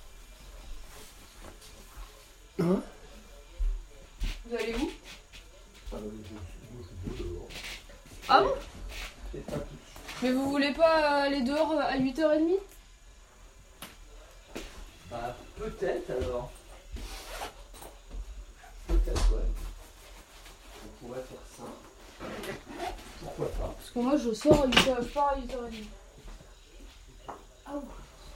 Hein? Vous allez où? Ah bon? Mais vous voulez pas aller dehors à 8h30? Bah peut-être alors. Peut-être ouais. On pourrait faire ça. Pourquoi pas? Parce que moi je sors à 8h, je pars à 8h30. Ah ouais.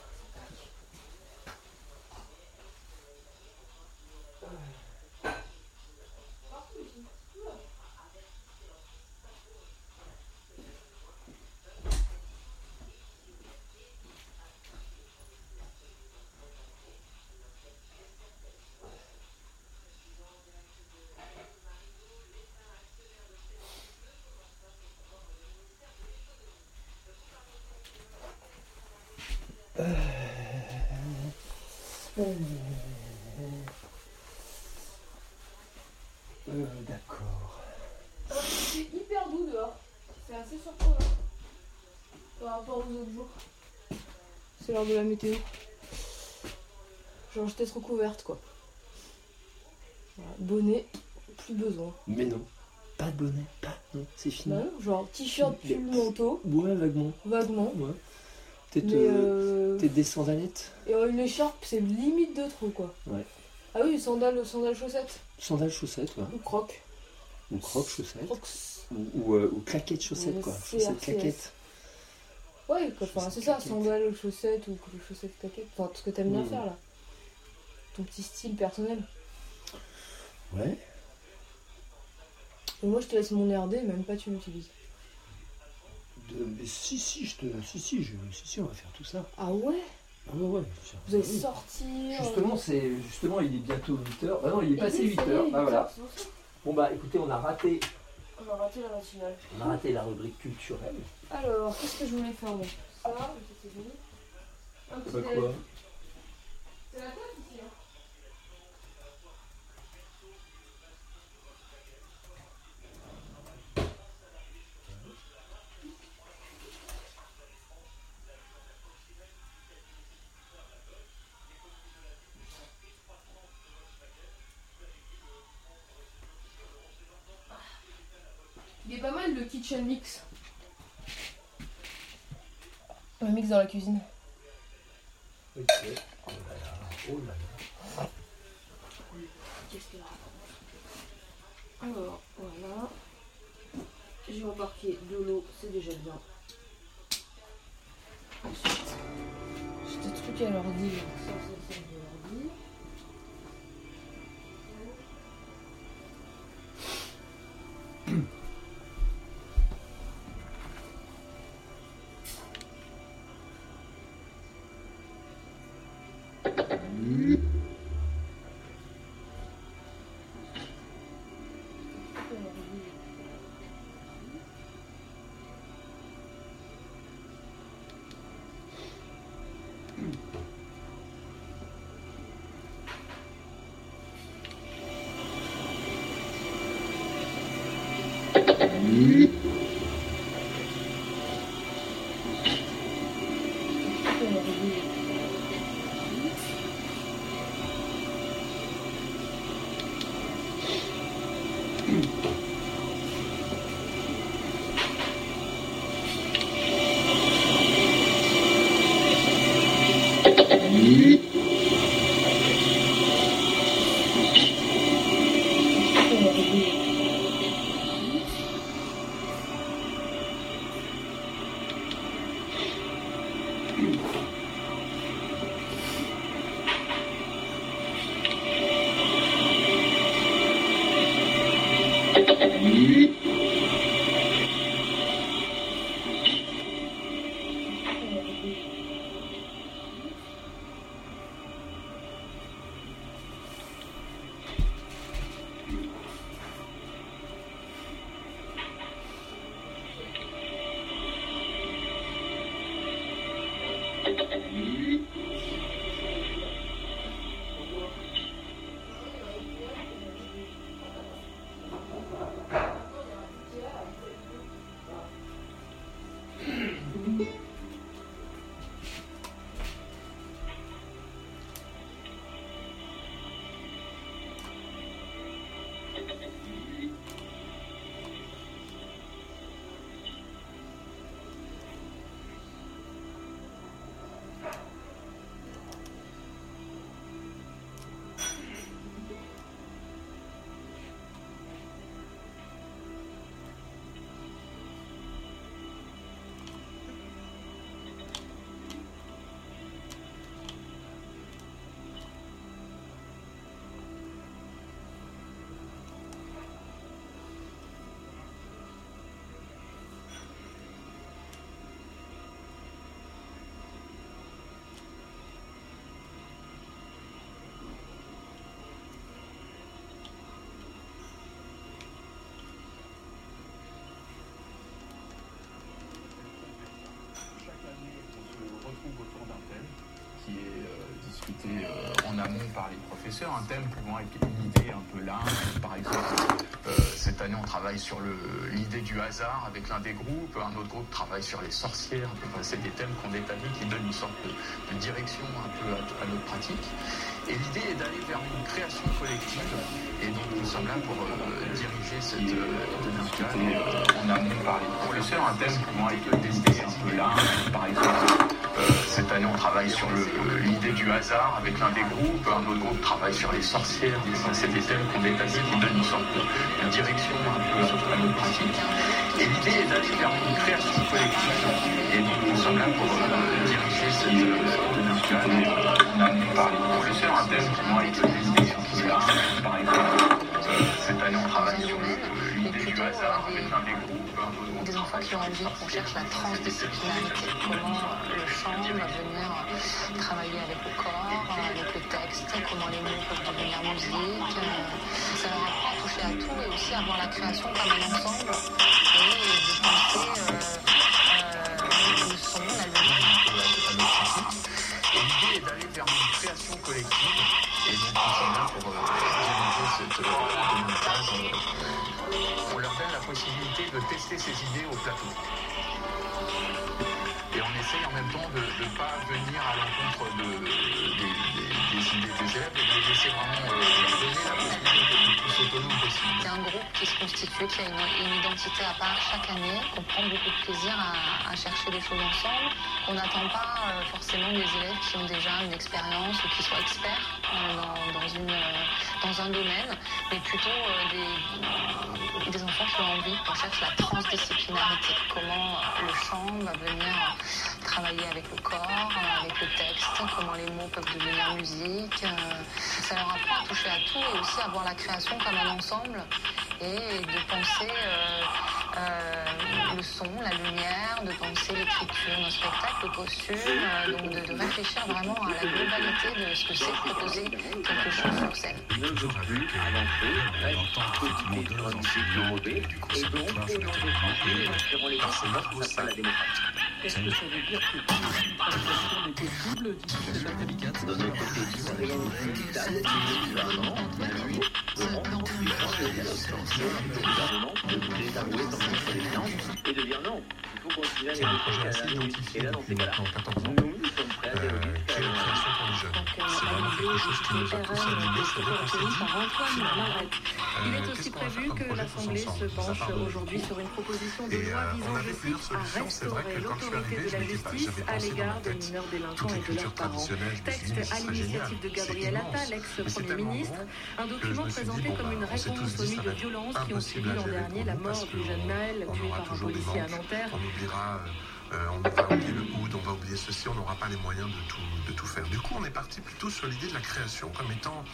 D'accord. C'est hyper doux dehors. C'est assez surprenant par rapport aux autres jours. C'est l'heure de la météo. Genre j'étais trop couverte quoi. Voilà, bonnet, plus besoin. Mais non. Pas de bonnet, non, c'est fini. Non, genre t-shirt, pull, manteau. Ouais, vaguement. Ouais. Peut-être des sandalettes. Et une écharpe, c'est limite de trop quoi. Ouais. Ah oui, sandales chaussettes. Sandales chaussettes, ouais. Ou crocs. Ou crocs chaussettes. Crocs. Ou claquettes chaussettes, quoi. Chaussettes claquettes. Ouais, quoi. Enfin, c'est ça, sandales chaussettes ou chaussettes claquettes. Enfin, ce que t'aimes bien faire là. Ton petit style personnel. Ouais. Et moi, je te laisse mon RD, même pas tu l'utilises. Mais si, on va faire tout ça. Ah ouais? Ah ouais. Vous allez sortir. Justement, il est bientôt 8h. Bah non, il est passé 8h. Bah voilà. Bon bah écoutez, on a raté la matinale. On a raté la rubrique culturelle. Alors, qu'est-ce que je voulais faire moi? Ça, c'était fini. Un petit quoi? C'est la tête ici, hein. Il est pas mal le kitchen mix. Un mix dans la cuisine. Ok. Oh là là. Qu'est-ce qu'il a? Alors, voilà. J'ai embarqué de l'eau, c'est déjà bien. Ensuite, j'ai des trucs à l'ordi. Ça, c'est de l'ordi. En amont par les professeurs, un thème pouvant être une idée un peu large. Par exemple, cette année on travaille sur l'idée du hasard avec l'un des groupes, un autre groupe travaille sur les sorcières. C'est des thèmes qu'on établit qui donnent une sorte de direction un peu à notre pratique. Et l'idée est d'aller vers une création collective. Et donc nous sommes là pour diriger cette dynamique en amont par les professeurs, un thème pouvant être des idées un peu large. Par exemple, cette année on travaille sur l'idée du hasard avec l'un des groupes, un autre groupe travaille sur les sorcières. C'est des thèmes qu'on établit qui donnent une sorte de direction un peu à notre pratique. Et l'idée est d'aller vers une création collective. Et donc nous sommes là pour diriger cette dynamique en amont par les professeurs, un thème pouvant être des idées un peu large. Par exemple, cette année on travaille sur l'idée du hasard avec l'un des groupes. Des enfants qui ont envie qu'on cherche la transdisciplinarité, comment le chant va venir travailler avec le corps, avec le texte, comment les mots peuvent devenir musique. Ça leur apprend à toucher à tout et aussi avoir la création comme un ensemble et de penser le son, la lumière. Et l'idée est d'aller vers une création collective et donc nous sommes là pour diriger cette démontage. On leur donne la possibilité de tester ces idées au plateau. Et on essaye en même temps de ne pas venir à l'encontre des idées des élèves et de les laisser vraiment leur donner la possibilité d'être le plus autonome possible. C'est un groupe qui se constitue, qui a une identité à part chaque année, qu'on prend beaucoup de plaisir à chercher des choses ensemble, qu'on n'attend pas forcément des élèves qui ont déjà une expérience ou qui soient experts dans un domaine, mais plutôt des enfants qui ont envie qu'on cherche la transdisciplinarité, comment le chant va venir travailler avec le corps, avec le texte, comment les mots peuvent devenir musique. Ça leur apprend à toucher à tout et aussi avoir la création comme un ensemble et de penser le son, la lumière, de penser l'écriture, nos spectacles, le costume, donc de réfléchir vraiment à la globalité de ce que c'est proposer quelque chose sur scène. Toujours avec longtemps effectivement deux enseignants du conservatoire sur le développement et parcellaire au sein. Est-ce que ça veut dire que une traduction n'est possible d'ici la délicate De notre côté, la réalité digitale, le gouvernement de vous désavouer dans notre défiance et de dire non, il faut considérer les projets assez identifiés. Et là, dans ces cas-là, nous sommes prêts à déroger qui est la création pour les jeunes. C'est vraiment quelque chose qui nous a tous animés, c'est vrai qu'on s'est dit, il est aussi prévu que l'Assemblée se penche aujourd'hui sur une proposition de loi visant, je cite, à restaurer l'autorité de la justice à l'égard des mineurs délinquants et de leurs parents. Texte à l'initiative de Gabriel Attal, ex-premier ministre, un document présenté comme une réponse aux nuits de violence qui ont suivi l'an dernier la mort du jeune Naël tué par un policier à Nanterre. On va oublier le oud, on va oublier ceci, on n'aura pas les moyens de tout faire. Du coup, on est parti plutôt sur l'idée de la création comme étant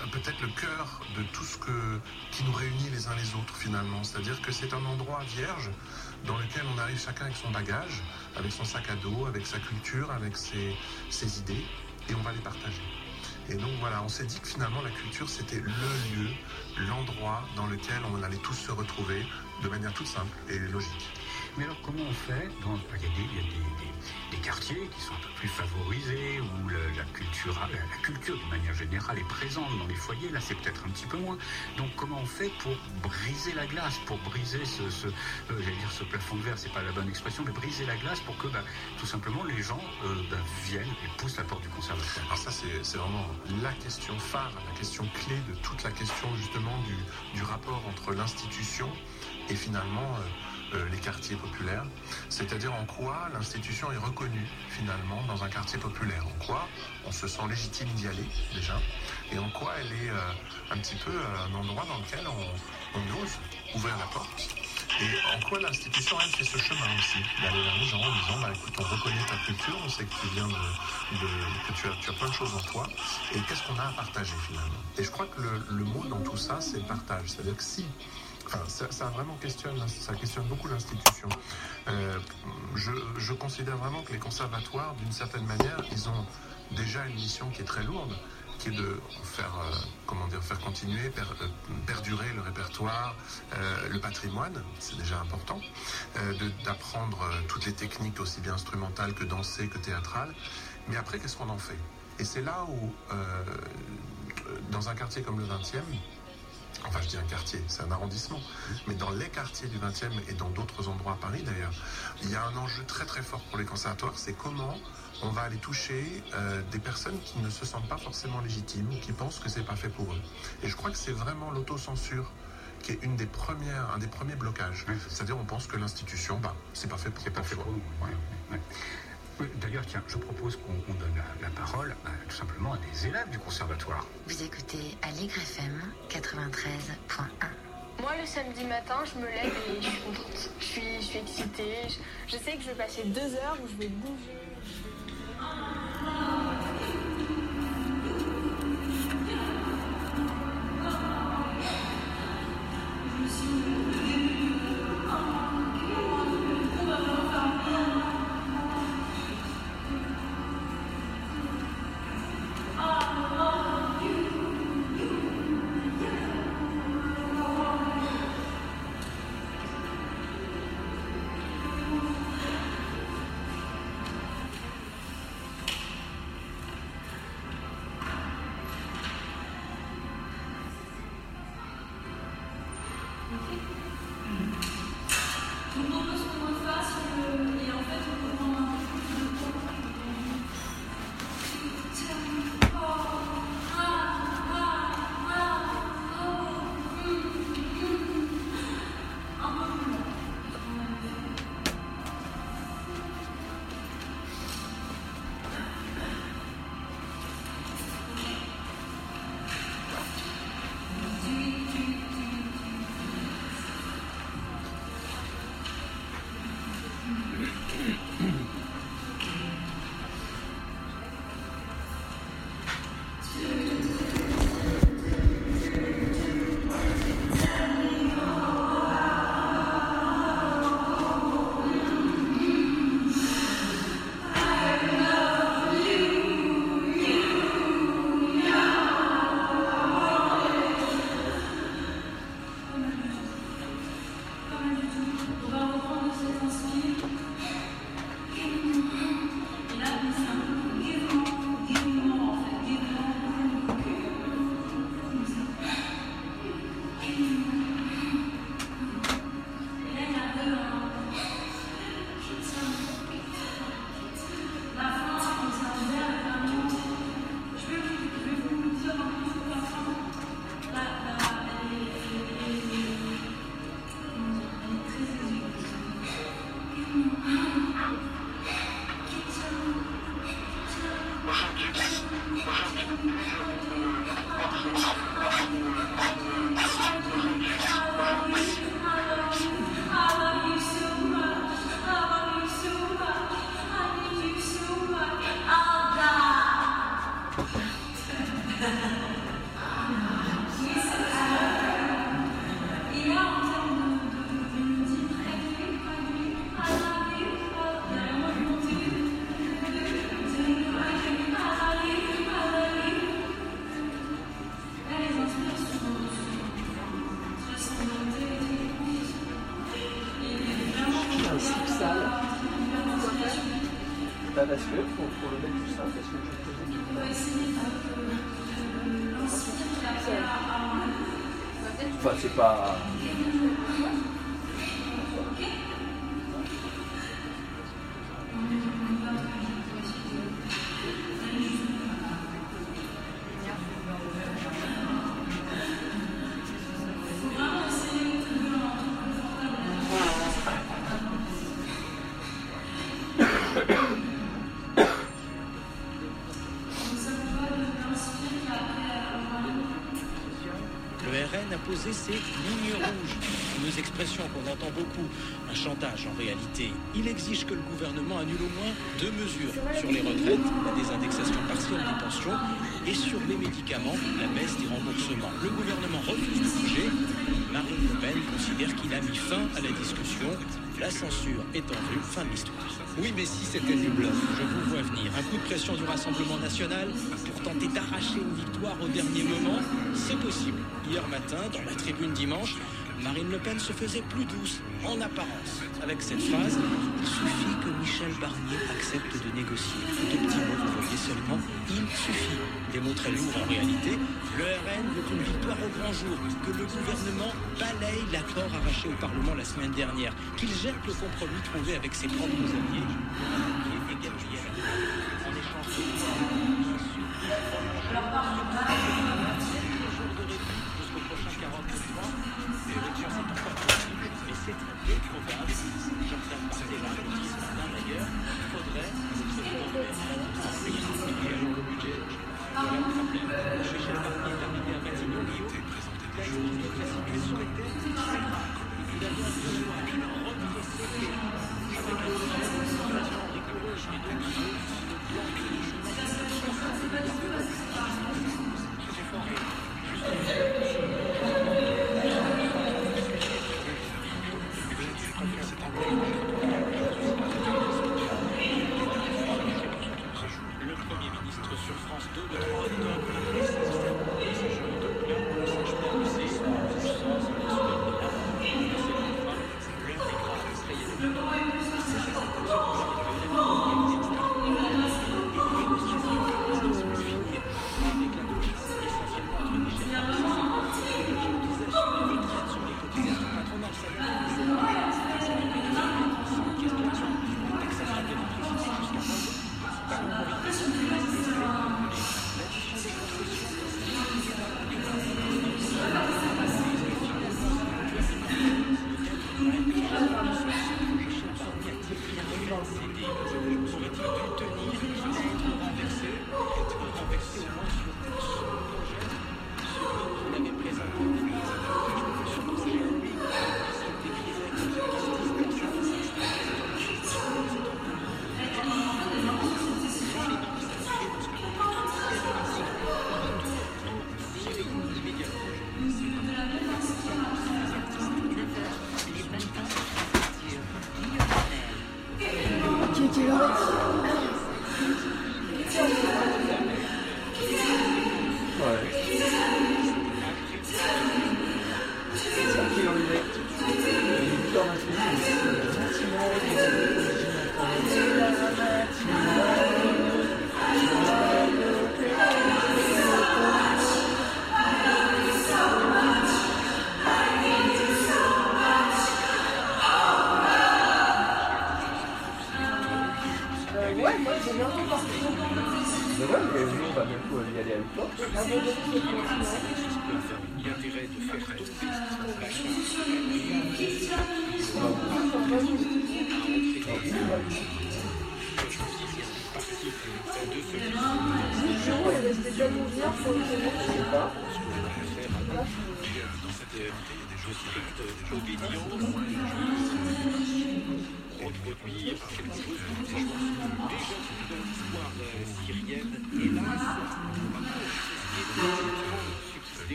peut-être le cœur de tout ce qui nous réunit les uns les autres finalement. C'est-à-dire que c'est un endroit vierge dans lequel on arrive chacun avec son bagage, avec son sac à dos, avec sa culture, avec ses idées, et on va les partager. Et donc voilà, on s'est dit que finalement la culture c'était le lieu, l'endroit dans lequel on allait tous se retrouver de manière toute simple et logique. Mais alors comment on fait? Il y a des quartiers qui sont un peu plus favorisés, où la culture de manière générale est présente dans les foyers. Là c'est peut-être un petit peu moins. Donc comment on fait pour briser la glace, pour briser ce plafond de verre, c'est pas la bonne expression, mais briser la glace pour que tout simplement les gens viennent et poussent la porte du conservatoire? Alors ça c'est vraiment la question phare, la question clé de toute la question justement du rapport entre l'institution et finalement les quartiers populaires, c'est-à-dire en quoi l'institution est reconnue finalement dans un quartier populaire, en quoi on se sent légitime d'y aller déjà, et en quoi elle est un petit peu un endroit dans lequel on ose ouvrir la porte, et en quoi l'institution elle fait ce chemin aussi, d'aller vers les gens en disant écoute, on reconnaît ta culture, on sait que tu viens que tu as plein de choses en toi, et qu'est-ce qu'on a à partager finalement. Et je crois que le mot dans tout ça c'est le partage, c'est-à-dire que ça vraiment ça questionne beaucoup l'institution. Je considère vraiment que les conservatoires, d'une certaine manière, ils ont déjà une mission qui est très lourde, qui est de faire continuer, perdurer le répertoire, le patrimoine, c'est déjà important, d'apprendre toutes les techniques aussi bien instrumentales que dansées que théâtrales. Mais après, qu'est-ce qu'on en fait? Et c'est là où, dans un quartier comme le 20e, enfin je dis un quartier, c'est un arrondissement, mais dans les quartiers du 20e et dans d'autres endroits à Paris d'ailleurs, il y a un enjeu très très fort pour les conservatoires, c'est comment on va aller toucher des personnes qui ne se sentent pas forcément légitimes, qui pensent que c'est pas fait pour eux. Et je crois que c'est vraiment l'autocensure qui est un des premiers blocages. C'est-à-dire on pense que l'institution, c'est pas fait pour eux. D'ailleurs, tiens, je propose qu'on donne la parole tout simplement à des élèves du conservatoire. Vous écoutez Aligre FM 93.1. Moi, le samedi matin, je me lève et je suis contente. Je suis excitée. Je sais que je vais passer 2 heures où je vais bouger. l'aspect pour le mettre tout ça, parce que je faisais enfin, c'est pas. Ces lignes rouges, une expression qu'on entend beaucoup, un chantage en réalité. Il exige que le gouvernement annule au moins 2 mesures sur les retraites, la désindexation partielle des pensions et sur les médicaments, la baisse des remboursements. Le gouvernement refuse de bouger. Marine Le Pen considère qu'il a mis fin à la discussion. La censure est en vue, fin de l'histoire. Oui, mais si c'était du bluff, je vous vois venir. Un coup de pression du Rassemblement national pour tenter d'arracher une victoire au dernier moment, c'est possible. Hier matin, dans la tribune dimanche, Marine Le Pen se faisait plus douce, en apparence. Avec cette phrase, il suffit que Michel Barnier accepte de négocier. 2 petits mots, vous voyez seulement, il suffit. Des mots très lourds en réalité. Le RN veut une victoire au grand jour, que le gouvernement balaye l'accord arraché au Parlement la semaine dernière, qu'il jette le compromis trouvé avec ses propres alliés, et Gabriel, en échange de jusqu'au prochain 43, les ruptures c'est encore possible, mais c'est peu probable. Jordan Bardella le dit ce matin d'ailleurs, il faudrait que le président le budget. Voilà le problème. Michel Barnier est arrivé à Matignon, Rio. Il a expliqué que la situation était très grave. Il avait un besoin de redresser les lignes avec un projet de situation rigoureuse et donc le plan de le Premier ministre sur France 2 le 3 octobre a précisé et c'est joli de plein pour le sage-femme de ses puissances et les souvenirs de l'âme. C'est enfin l'heure des grâces. Ça y est, c'est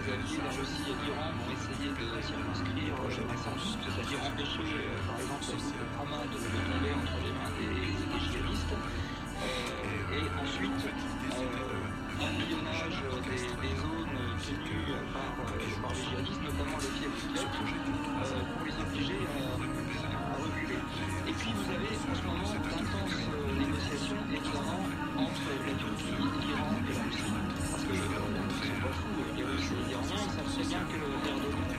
alliés, la Russie et l'Iran, vont essayer de circonscrire Assad, c'est-à-dire empêcher, par exemple, Hamas de tomber entre les mains des djihadistes. Et ensuite, un millionnage des zones tenues par les djihadistes, notamment le Fiat, pour les obliger à reculer. Et puis vous avez en ce moment d'intenses négociations, évidemment, entre la Turquie, l'Iran et la Russie. Parce que ils ne sont pas fous, les Russes et les Iraniens, ils savent très bien que Erdogan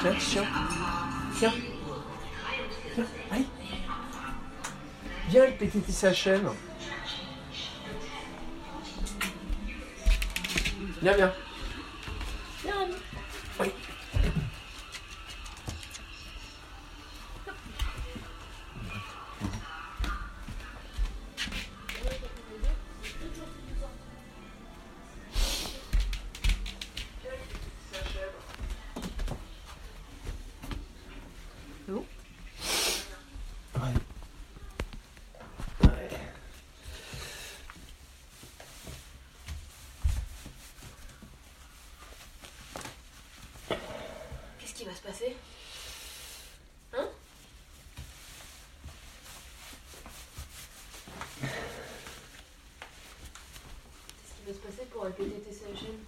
Tiens, tiens. Allez. Viens le PTT sa chaîne. Viens. Oui. Qu'est-ce qui va se passer? Hein? Qu'est-ce qui va se passer pour LPTT CHN?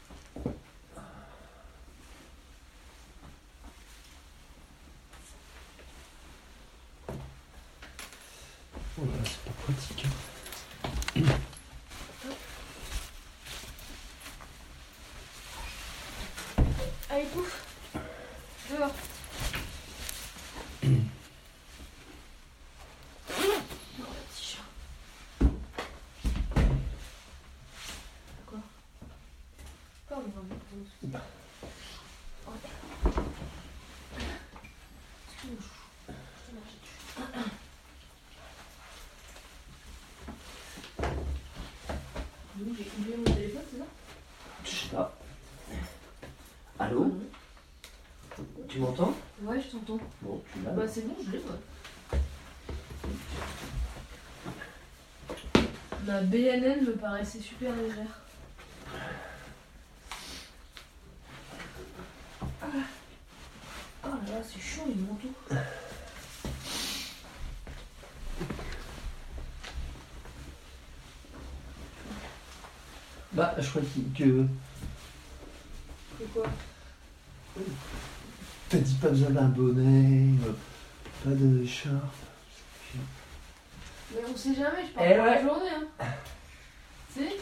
Oh là, c'est pas pratique. Allez, pouf! Dehors! Oh, le petit chat! Quoi? Pas on va mettre j'ai oublié mon téléphone, c'est ça? Je sais pas. Allô? Tu m'entends? Ouais, je t'entends. Bon, tu l'as. Bah, c'est bon, je l'ai, ouais. La BNN me paraissait super légère. Ah. Oh là là, c'est chaud les manteaux. Bah, je crois que... C'est quoi? T'as dit pas besoin d'un bonnet, pas de écharpe. Mais on sait jamais, je pars Eh pour ouais. la journée, hein. Tu sais?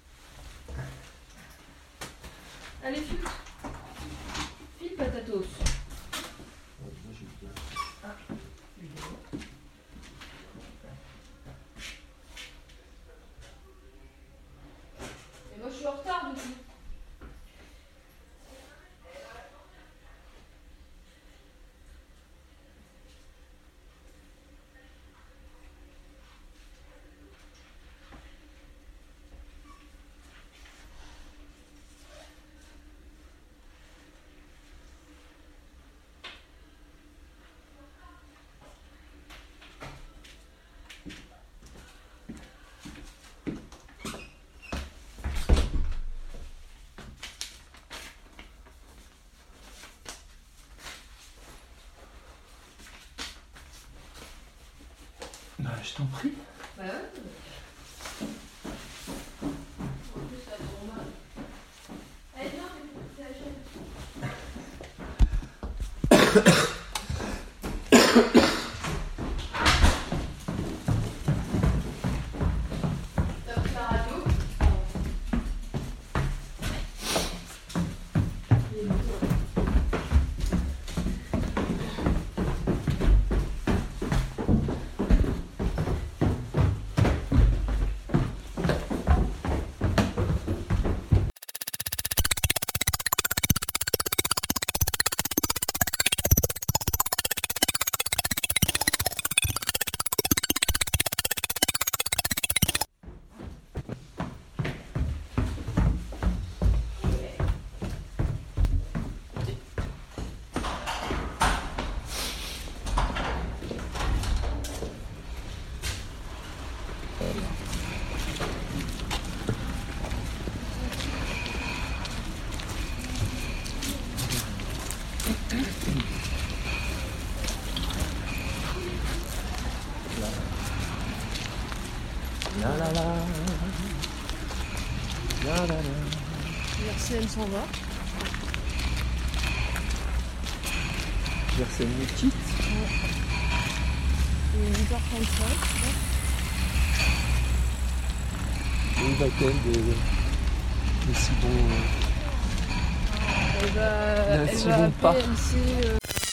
Allez, file. File, patatos. Ah, évidemment. Et moi, je suis en retard, du coup. Bah, je t'en prie. Bah ouais. En plus, ça va être normal. Allez, viens, c'est la chaîne. T'as pris la radio? La la la. La la la. RCN s'en va. RCN nous quitte. Ouais. Il est 8h35. Et il va quel de si bon. Elle va si appeler bon pas. MC.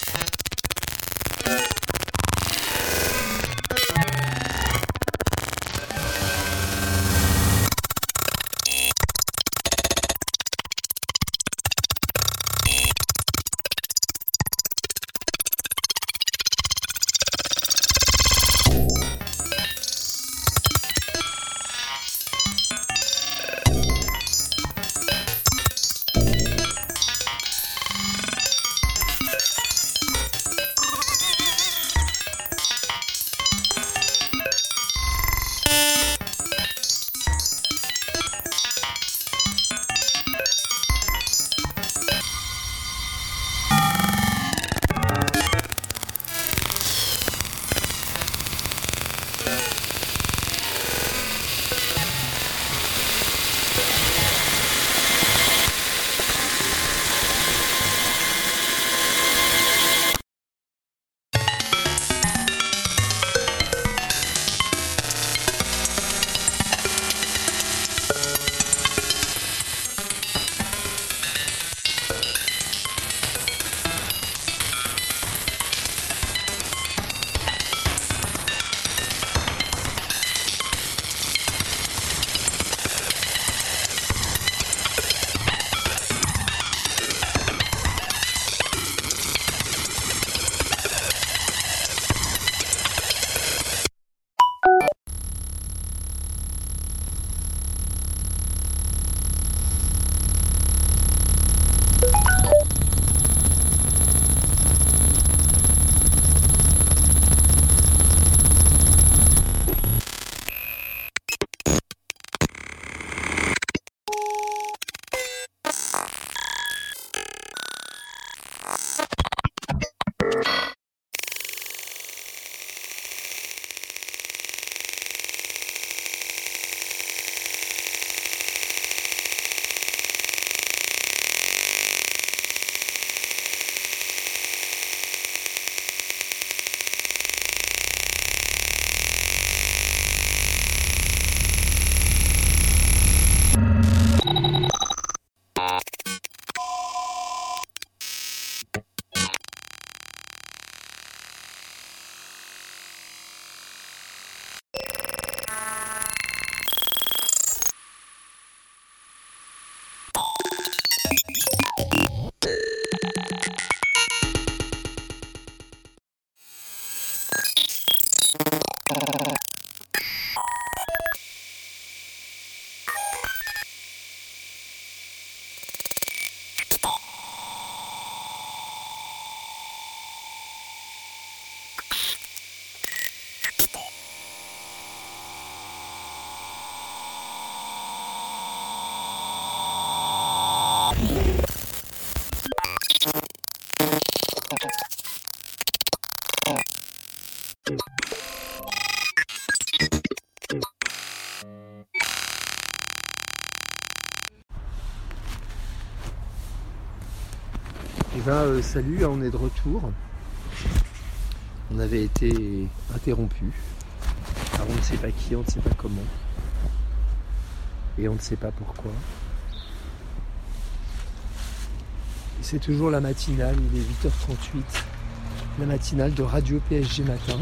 Salut, on est de retour. On avait été interrompu par on ne sait pas qui, on ne sait pas comment. Et on ne sait pas pourquoi. C'est toujours la matinale, il est 8h38. La matinale de Radio PSG Matin.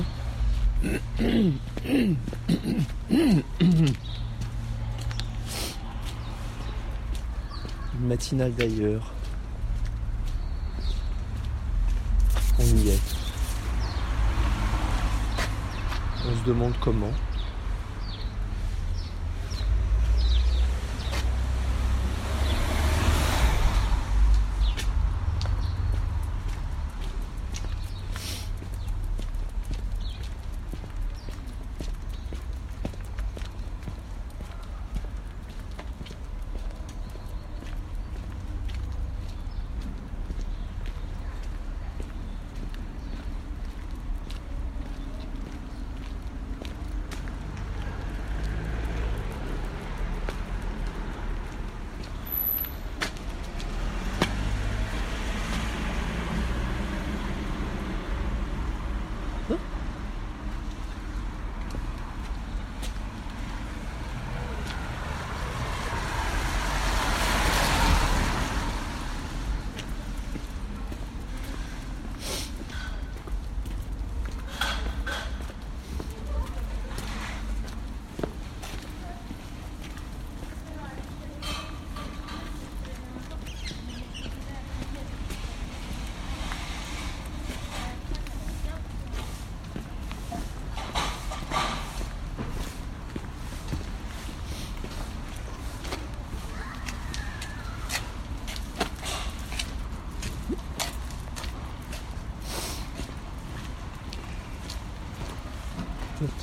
Une matinale d'ailleurs. On y est. On se demande comment.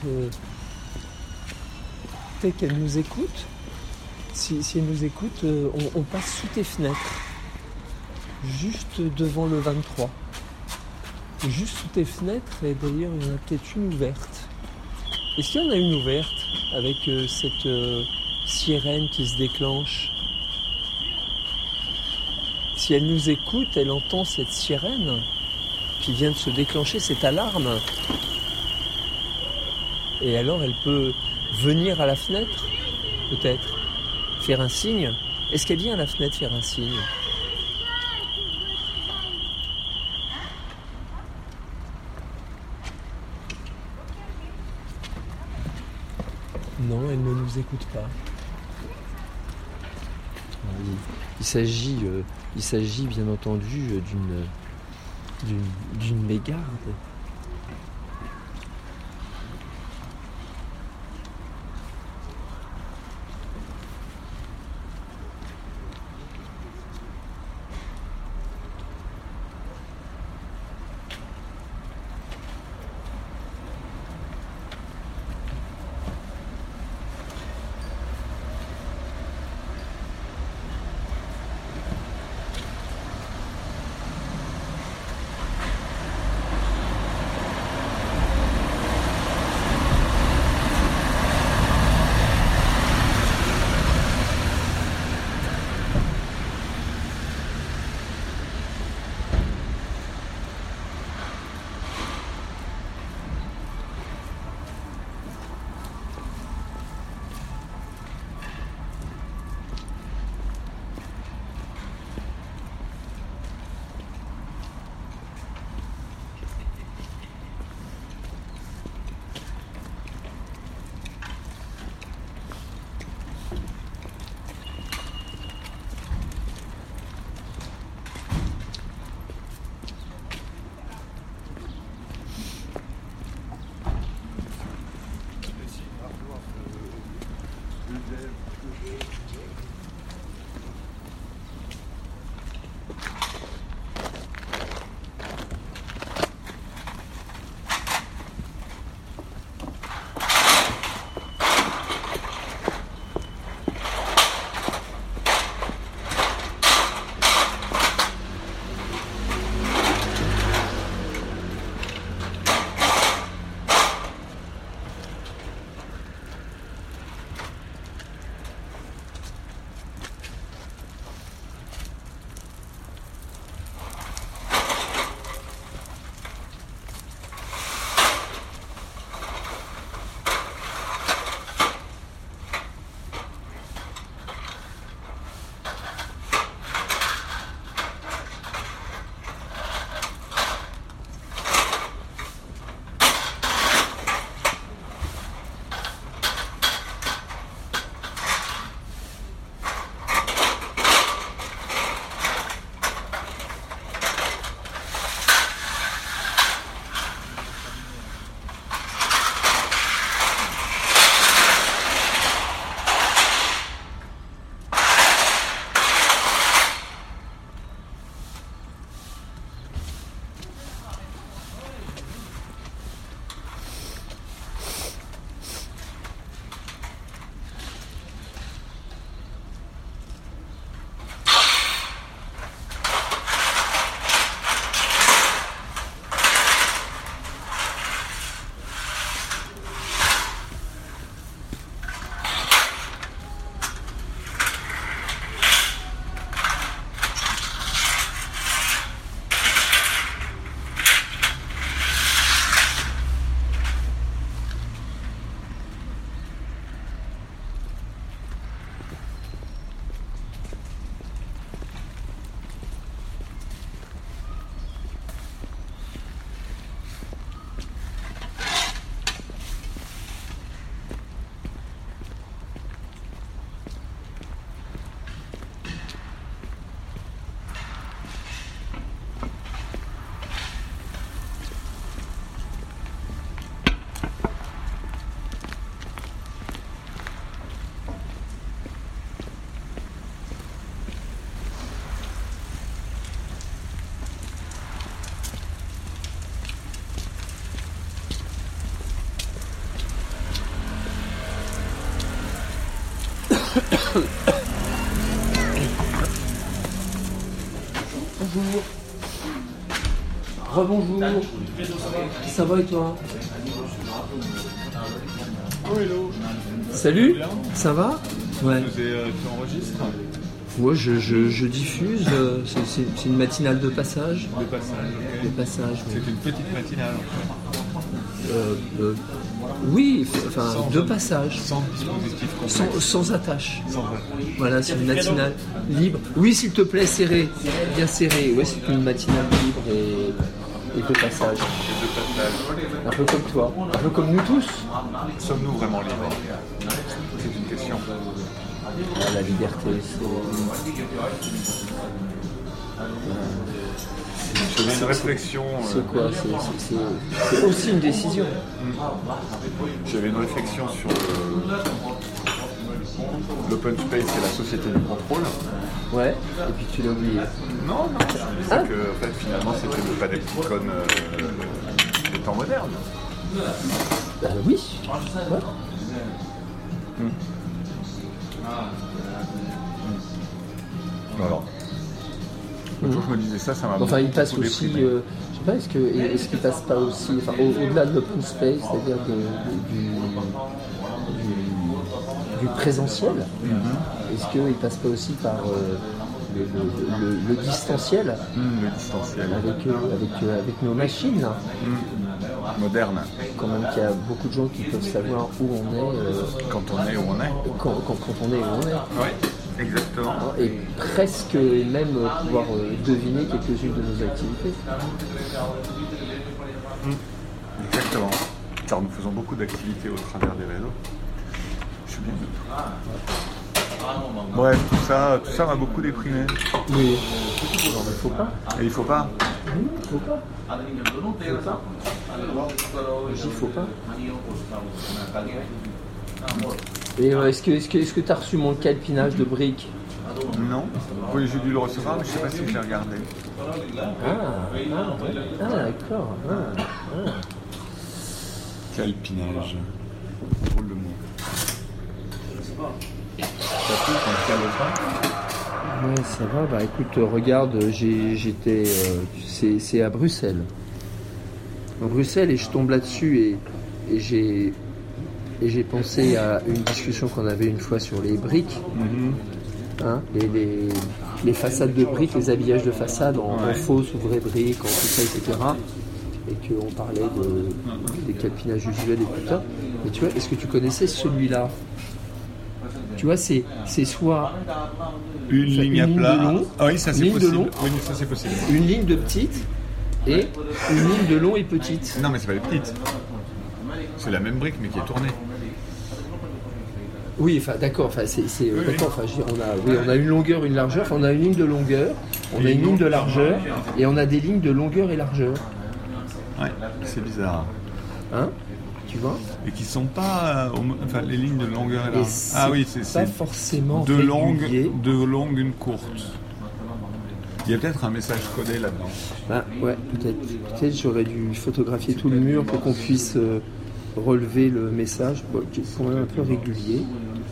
peut-être qu'elle nous écoute. Si elle nous écoute, on passe sous tes fenêtres, juste devant le 23. Juste sous tes fenêtres, et d'ailleurs il y en a peut-être une ouverte. Est-ce qu'il y en a une ouverte avec cette sirène qui se déclenche? Si elle nous écoute, elle entend cette sirène qui vient de se déclencher, cette alarme. Et alors elle peut venir à la fenêtre, peut-être, faire un signe. Est-ce qu'elle vient à la fenêtre faire un signe? Non, elle ne nous écoute pas. Il s'agit bien entendu d'une mégarde. Bonjour. Rebonjour. Ça va et toi? Oh hello. Salut. Ça va? Ouais. Tu enregistres? Ouais, je diffuse. C'est une matinale de passage. De passage. De passage. C'est une petite matinale en fait. Oui, enfin de passage. Sans dispositif complexe. Sans attache. Sans attache. Voilà, c'est une matinale libre. Oui, s'il te plaît, serré. Bien serré. Oui, c'est une matinale libre et de passage. Un peu comme toi. Un peu comme nous tous. Sommes-nous vraiment libres? C'est une question. La liberté, J'avais une réflexion. C'est quoi? C'est aussi une décision. J'avais une réflexion sur l'open space et la société du contrôle. Ouais, et puis tu l'as oublié. Non, je me disais que en fait, finalement c'était le panopticon des temps modernes. Oui. Ouais. Alors, l'autre jour je me disais ça m'a enfin, il passe beaucoup aussi, déprimé. je sais pas, est-ce qu'il passe pas aussi, enfin, au-delà de l'open space, c'est-à-dire du présentiel, est-ce qu'il passe pas aussi par le distanciel, Le distanciel. avec nos machines là. Moderne. Quand même qu'il y a beaucoup de gens qui peuvent savoir où on est. Quand on est où on est. Quand on est où on est. Oui, exactement. Et presque même pouvoir deviner quelques-unes de nos activités. Exactement. Car nous faisons beaucoup d'activités au travers des réseaux. Je suis bien. Bref, tout ça m'a beaucoup déprimé. Oui. Il faut pas. Et il faut pas. Il faut pas. Il faut pas. Et est-ce que tu as reçu mon calpinage de briques? Non. Oui, j'ai dû le recevoir, mais je sais pas si je l'ai regardé. D'accord. Calpinage. Drôle de mot. Ça fait quand tu cales pas? Ouais, ça va. Bah écoute, regarde, j'étais, c'est à Bruxelles. À Bruxelles, et je tombe là-dessus et j'ai pensé à une discussion qu'on avait une fois sur les briques, hein, les façades de briques, les habillages de façade en fausses ou vraies briques, en tout ça, etc. Et qu'on parlait des calpinages usuels et tout ça. Mais tu vois, est-ce que tu connaissais celui-là? Tu vois, c'est soit une ligne à plat. De long, oui, ça c'est possible. Oui, ça c'est possible. Une ligne de petite et une ligne de long et petite. Non, mais c'est pas les petites. C'est la même brique, mais qui est tournée. Oui, enfin d'accord. Enfin, d'accord. Enfin, je veux dire, on a une longueur, une largeur. Enfin, on a une ligne de longueur, on a une ligne de largeur, et on a des lignes de longueur et largeur. Ouais, c'est bizarre. Hein? Tu vois? Et qui sont pas, enfin les lignes de longueur et largeur. Ah oui, c'est pas forcément deux longues, une courte. Il y a peut-être un message codé là-dedans. Ah, ouais, peut-être j'aurais dû photographier tout le mur pour qu'on puisse relever le message, qui est quand même un peu régulier.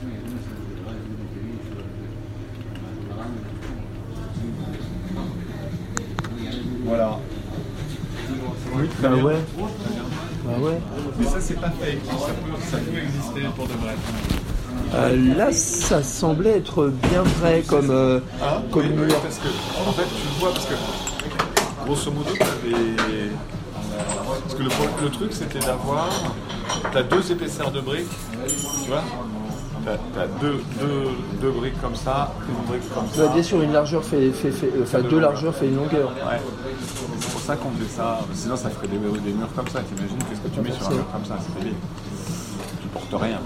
Voilà. Oui, bah ouais. Bah ouais. Mais ça c'est pas fake, ça peut exister pour de vrai. Là, ça semblait être bien vrai comme mur. Parce que, en fait, tu le vois, parce que grosso modo, parce que le truc c'était d'avoir. T'as deux épaisseurs de briques, tu vois. T'as deux briques comme ça, une brique comme ça. Bien sûr, une largeur enfin deux largeurs fait une longueur. Ouais. C'est pour ça qu'on fait ça. Sinon, ça ferait des murs comme ça. T'imagines qu'est-ce que tu mets sur un mur comme ça? C'est débile. Tu portes rien.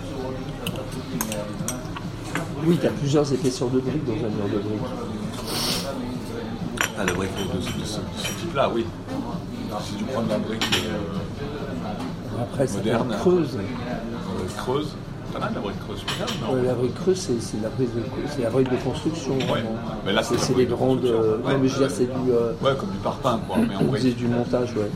Oui, tu as plusieurs épaisseurs de briques dans un mur de briques. Ah, la brique de ce type-là, oui. Si tu prends de la brique après, moderne, creuse. Creuse. Pas mal la brique creuse. La brique creuse, c'est la brique de construction. Ouais. Mais là, c'est les grandes. Non, mais je veux dire, c'est du. Ouais, comme du parpaing, quoi. Mais en brique. C'est du montage, ouais.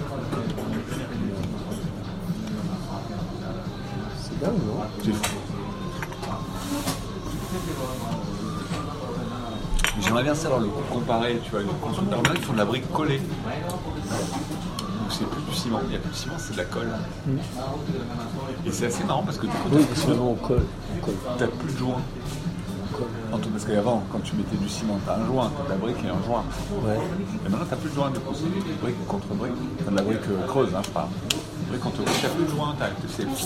C'est dingue, non? C'est fou. J'aimerais bien savoir le coût comparé, tu vois, une construction. Alors là, ils font de la brique collée. Donc c'est plus du ciment, il n'y a plus de ciment, c'est de la colle. Et c'est assez marrant parce que du coup, on colle. T'as plus de joint. Parce qu'avant, quand tu mettais du ciment, t'as un joint, t'as de la brique et un joint. Ouais. Et maintenant, t'as plus de joint, du coup, c'est brique contre brique. T'as de la brique creuse, hein, je parle. Brique contre brique, t'as plus de joint, c'est fou.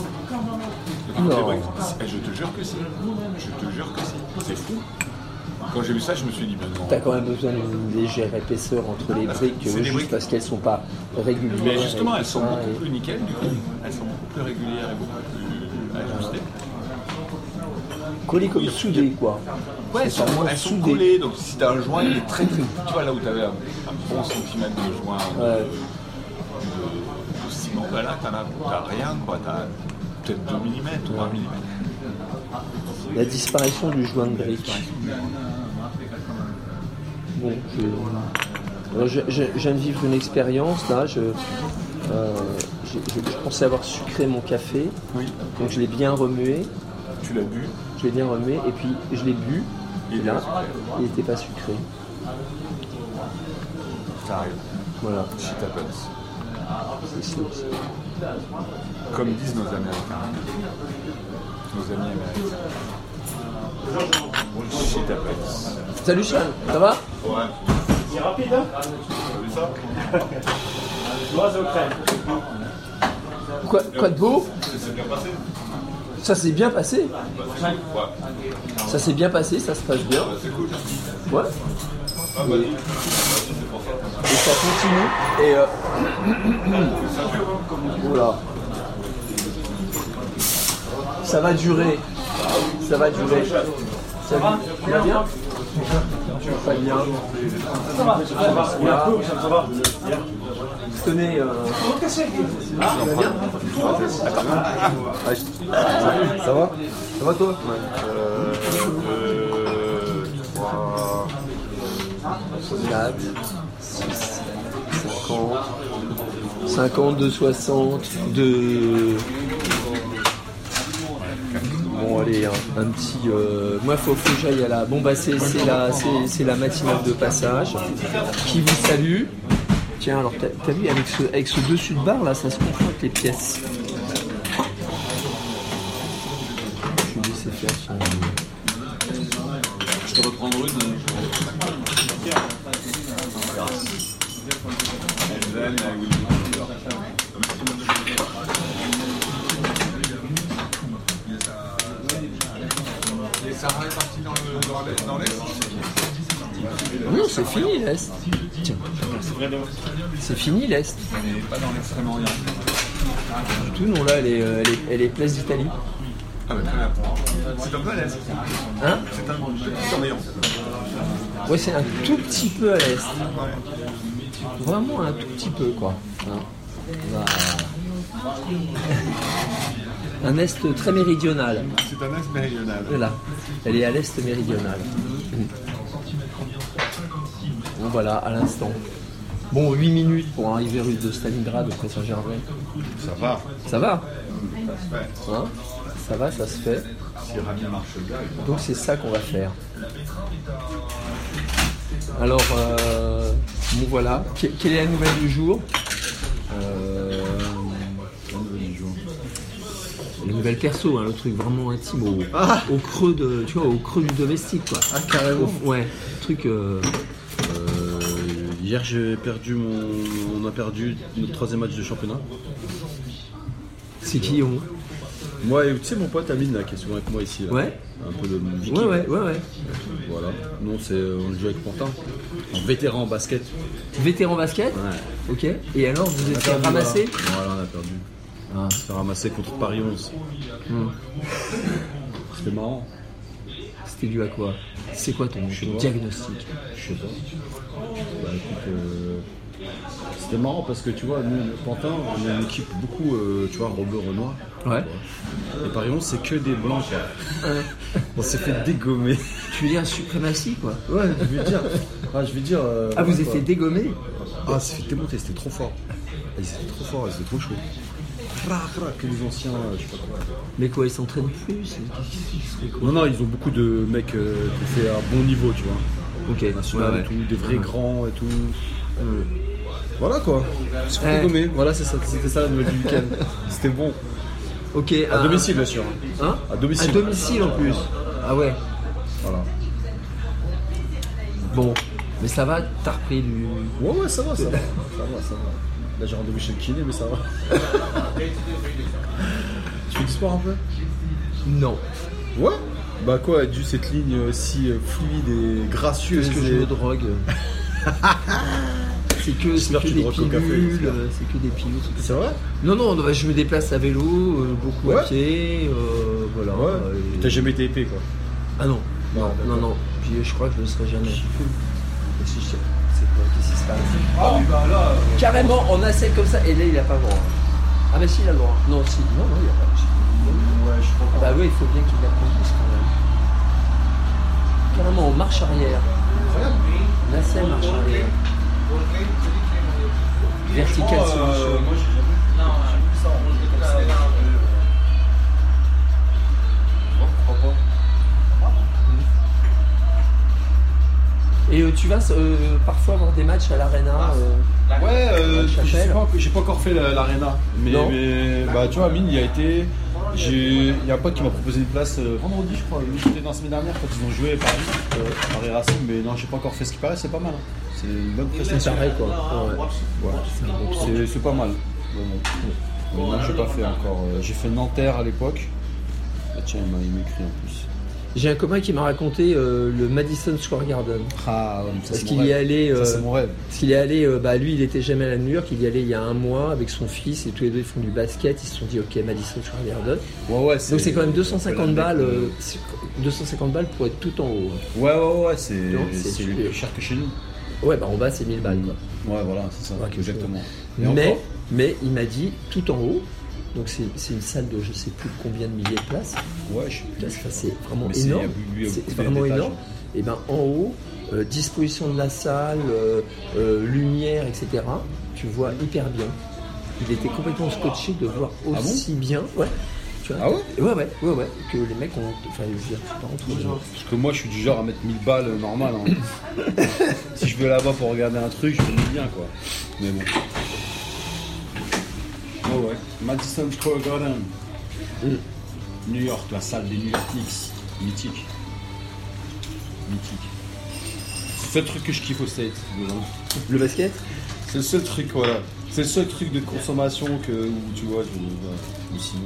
Je te jure que si. C'est fou. Quand j'ai vu ça, je me suis dit, ben non. T'as quand même besoin d'une légère épaisseur entre les briques, juste briques. Parce qu'elles sont pas régulières. Mais justement, elles sont beaucoup plus nickel, du coup. Elles sont beaucoup plus régulières et beaucoup plus ajustées. Collées comme soudées, quoi. Ouais, elles sont collées, donc si t'as un joint, il est très très. Tu vois, là où t'avais un bon centimètre de joint de ciment, ben là, t'as rien, quoi. T'as peut-être 2 mm ou 1 mm. La disparition du joint de brique. Bon, je viens de vivre une expérience, là. Je pensais avoir sucré mon café, donc je l'ai bien remué. Tu l'as bu? Je l'ai bien remué et puis je l'ai bu, et là, il n'était pas sucré. Ça arrive. Voilà. Shit happens. C'est ça aussi. Comme disent nos Américains. Nos amis américains. Shit happens. Salut Sean, ça va? Ouais. C'est rapide, hein? T'as vu ça? L'oiseau crème. Quoi de beau? C'est bien passé. Ça s'est bien passé. Ça s'est bien passé, ça se passe bien. C'est cool. Ouais. Et ça continue. Et voilà. Ça va durer. Ça va durer. Ça va bien? Pas bien. Ça va. Tenez, ça va bien? Ça va? Ça va toi? 4, 6, 50, 2, 60, 2... Bon allez, un petit... Moi faut que j'aille à la... Bon bah c'est la matinale de passage qui vous salue. Tiens, alors t'as vu avec ce dessus de barre là, ça se confond avec les pièces. Je vais laisser faire son... Je te reprendre une. Et ça est parti dans l'Est. Non, c'est fini l'Est. Tiens, c'est fini l'Est. Mais pas dans l'Extrême-Orient. Du tout, non, là, elle est place d'Italie. Ah, bah très bien. C'est un peu à l'Est. Hein? C'est un petit rayon. Ouais, c'est un tout petit peu à l'Est. Vraiment un tout petit peu, quoi. Un Est très méridional. C'est un Est méridional. Voilà. Elle est à l'Est méridional. Bon, voilà, à l'instant. Bon, 8 minutes pour arriver rue de Stalingrad auprès de Saint-Gervais. Ça va. Ça va. Ça se fait. Hein? Ça va, ça se fait. Si Rami marche bien. Donc c'est ça qu'on va faire. Alors, bon voilà. Quelle est la nouvelle du jour? La nouvelle perso, hein, le truc vraiment intime au creux de, tu vois, au creux du domestique, quoi. Ah, carrément. Ouais, truc. Hier, on a perdu notre 3e match de championnat. C'est qui on? Moi, tu sais, mon pote Amine, là, qui est souvent avec moi ici. Là. Ouais. Un peu de Viking. Ouais. Voilà. Nous, on joue avec Pantin. En vétéran en basket. Vétéran basket? Ouais. Ok. Et alors, vous êtes fait ramasser? Voilà, on a perdu. On s'est fait ramasser contre Paris 11. C'était marrant. C'était dû à quoi? C'est quoi ton diagnostic? Je sais pas. Bah écoute, c'était marrant parce que tu vois, nous, Pantin, on a une équipe beaucoup, tu vois, Robert Renoir. Ouais. Et Paris 11, c'est que des blancs, quoi. On s'est fait dégommer. Tu veux dire suprématie, quoi? Ouais, je veux dire. Vous êtes fait dégommer? Ah, c'est fait démonter, c'était trop fort. Ils étaient trop forts, c'était trop chaud. Que les anciens, je sais pas quoi. Mais quoi, ils s'entraînent plus? Non, ils ont beaucoup de mecs qui fait un bon niveau, tu vois. national et tout, des vrais grands et tout. Voilà quoi. Je suis gommé. Voilà, c'était ça la nouvelle du week-end. C'était bon. Ok. À domicile, bien sûr. Hein? À domicile. À domicile en plus. Ah ouais. Voilà. Bon, mais ça va, t'as repris du. Ouais, ça va. Là, j'ai rendez-vous chez le kiné, mais ça va. Tu fais du sport un peu? Non. Ouais? Bah quoi, dû cette ligne si fluide et gracieuse que je me drogue. C'est que des pilules, c'est que des pilules. C'est vrai? Non, je me déplace à vélo, beaucoup à pied, voilà. Ouais. T'as jamais été épais quoi? Ah non. Puis je crois que je ne le serai jamais. C'est quoi? Qu'est-ce qui se passe? Carrément en nacelle comme ça, et là il a pas le droit. Ah bah si, il a le droit. Non, il a pas. Ouais, je crois pas. Bah oui, il faut bien qu'il la conduise quand même. Carrément en marche arrière. Nacelle, marche arrière. Vertical solution. Moi j'ai vu ça enlevé comme ça. Pourquoi pas? Et tu vas parfois voir des matchs à l'Arena j'ai pas encore fait l'Arena. Mais bah tu vois, Amine y a été. Il y a un pote qui m'a proposé une place vendredi, je crois. J'étais dans la semaine dernière quand ils ont joué Paris Racing, mais non, j'ai pas encore fait. Ce qui paraît, c'est pas mal. C'est une bonne prestation. C'est pareil quoi. C'est pas mal. Non, j'ai pas fait encore. J'ai fait Nanterre à l'époque. Bah, tiens, il m'a écrit en plus. J'ai un copain qui m'a raconté le Madison Square Garden. Ah, ouais, parce qu'il y allait. Ça, c'est mon rêve. Parce qu'il est allé. Lui, il était jamais à New York. Il y allait il y a un mois avec son fils et tous les deux ils font du basket. Ils se sont dit ok, Madison Square Garden. Ouais. Donc c'est quand même 250 balles. 250 balles pour être tout en haut. Ouais. C'est plus cher que chez nous. Ouais, bah en bas c'est 1000 balles quoi. Ouais, voilà, c'est ça. Exactement. Mais il m'a dit tout en haut. Donc c'est une salle de je sais plus combien de milliers de places. Ouais, c'est vraiment énorme. C'est vraiment énorme. Et ben en haut, disposition de la salle, lumière, etc. Tu vois hyper bien. Il était complètement scotché de voir aussi bien. Ouais. Tu vois, ouais. Que les mecs ont. Enfin, je veux dire, parce que moi, je suis du genre à mettre 1000 balles normal. Hein. Si je vais là-bas pour regarder un truc, je me mets bien quoi. Mais bon. Oh ouais, Madison Square Garden. New York, la salle des New York Knicks. Mythique. C'est le seul truc que je kiffe au States. Le basket? C'est le seul truc, voilà. C'est le seul truc de consommation où tu vois, mais sinon.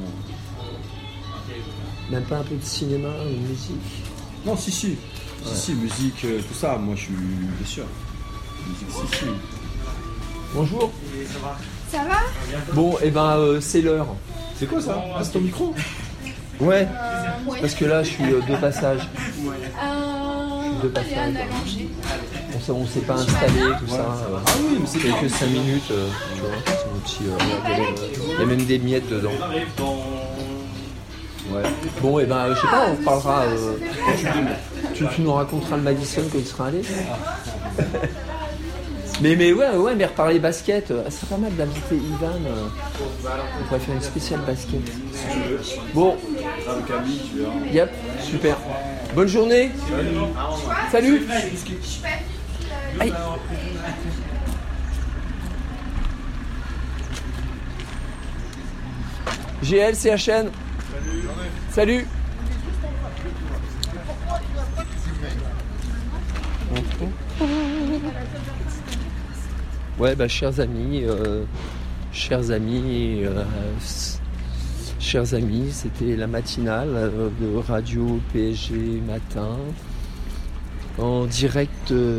Même pas un peu de cinéma ou musique? Non, si. Ouais. Si, musique, tout ça, moi je suis bien sûr. Musique, si. Bonjour. Ça va? Bon, et c'est l'heure. C'est quoi ça? Ah, c'est ton micro? Ouais. Parce que là, je suis de passage. De passage. On s'est pas installé, tout ça. Ah oui, mais c'est quelques 5 minutes. Tu vois, c'est mon petit. Il y a même des miettes dedans. Ouais. Bon, et je sais pas, on parlera. Tu nous raconteras le Madison quand il sera allé. Mais mais reparler basket, ça serait pas mal d'inviter Ivan. On pourrait faire une spéciale basket. Bon. Yep, super. Bonne journée. Salut. Aïe. GL, CHN. Salut. Ouais, chers amis, c'était la matinale de Radio PSG Matin en direct.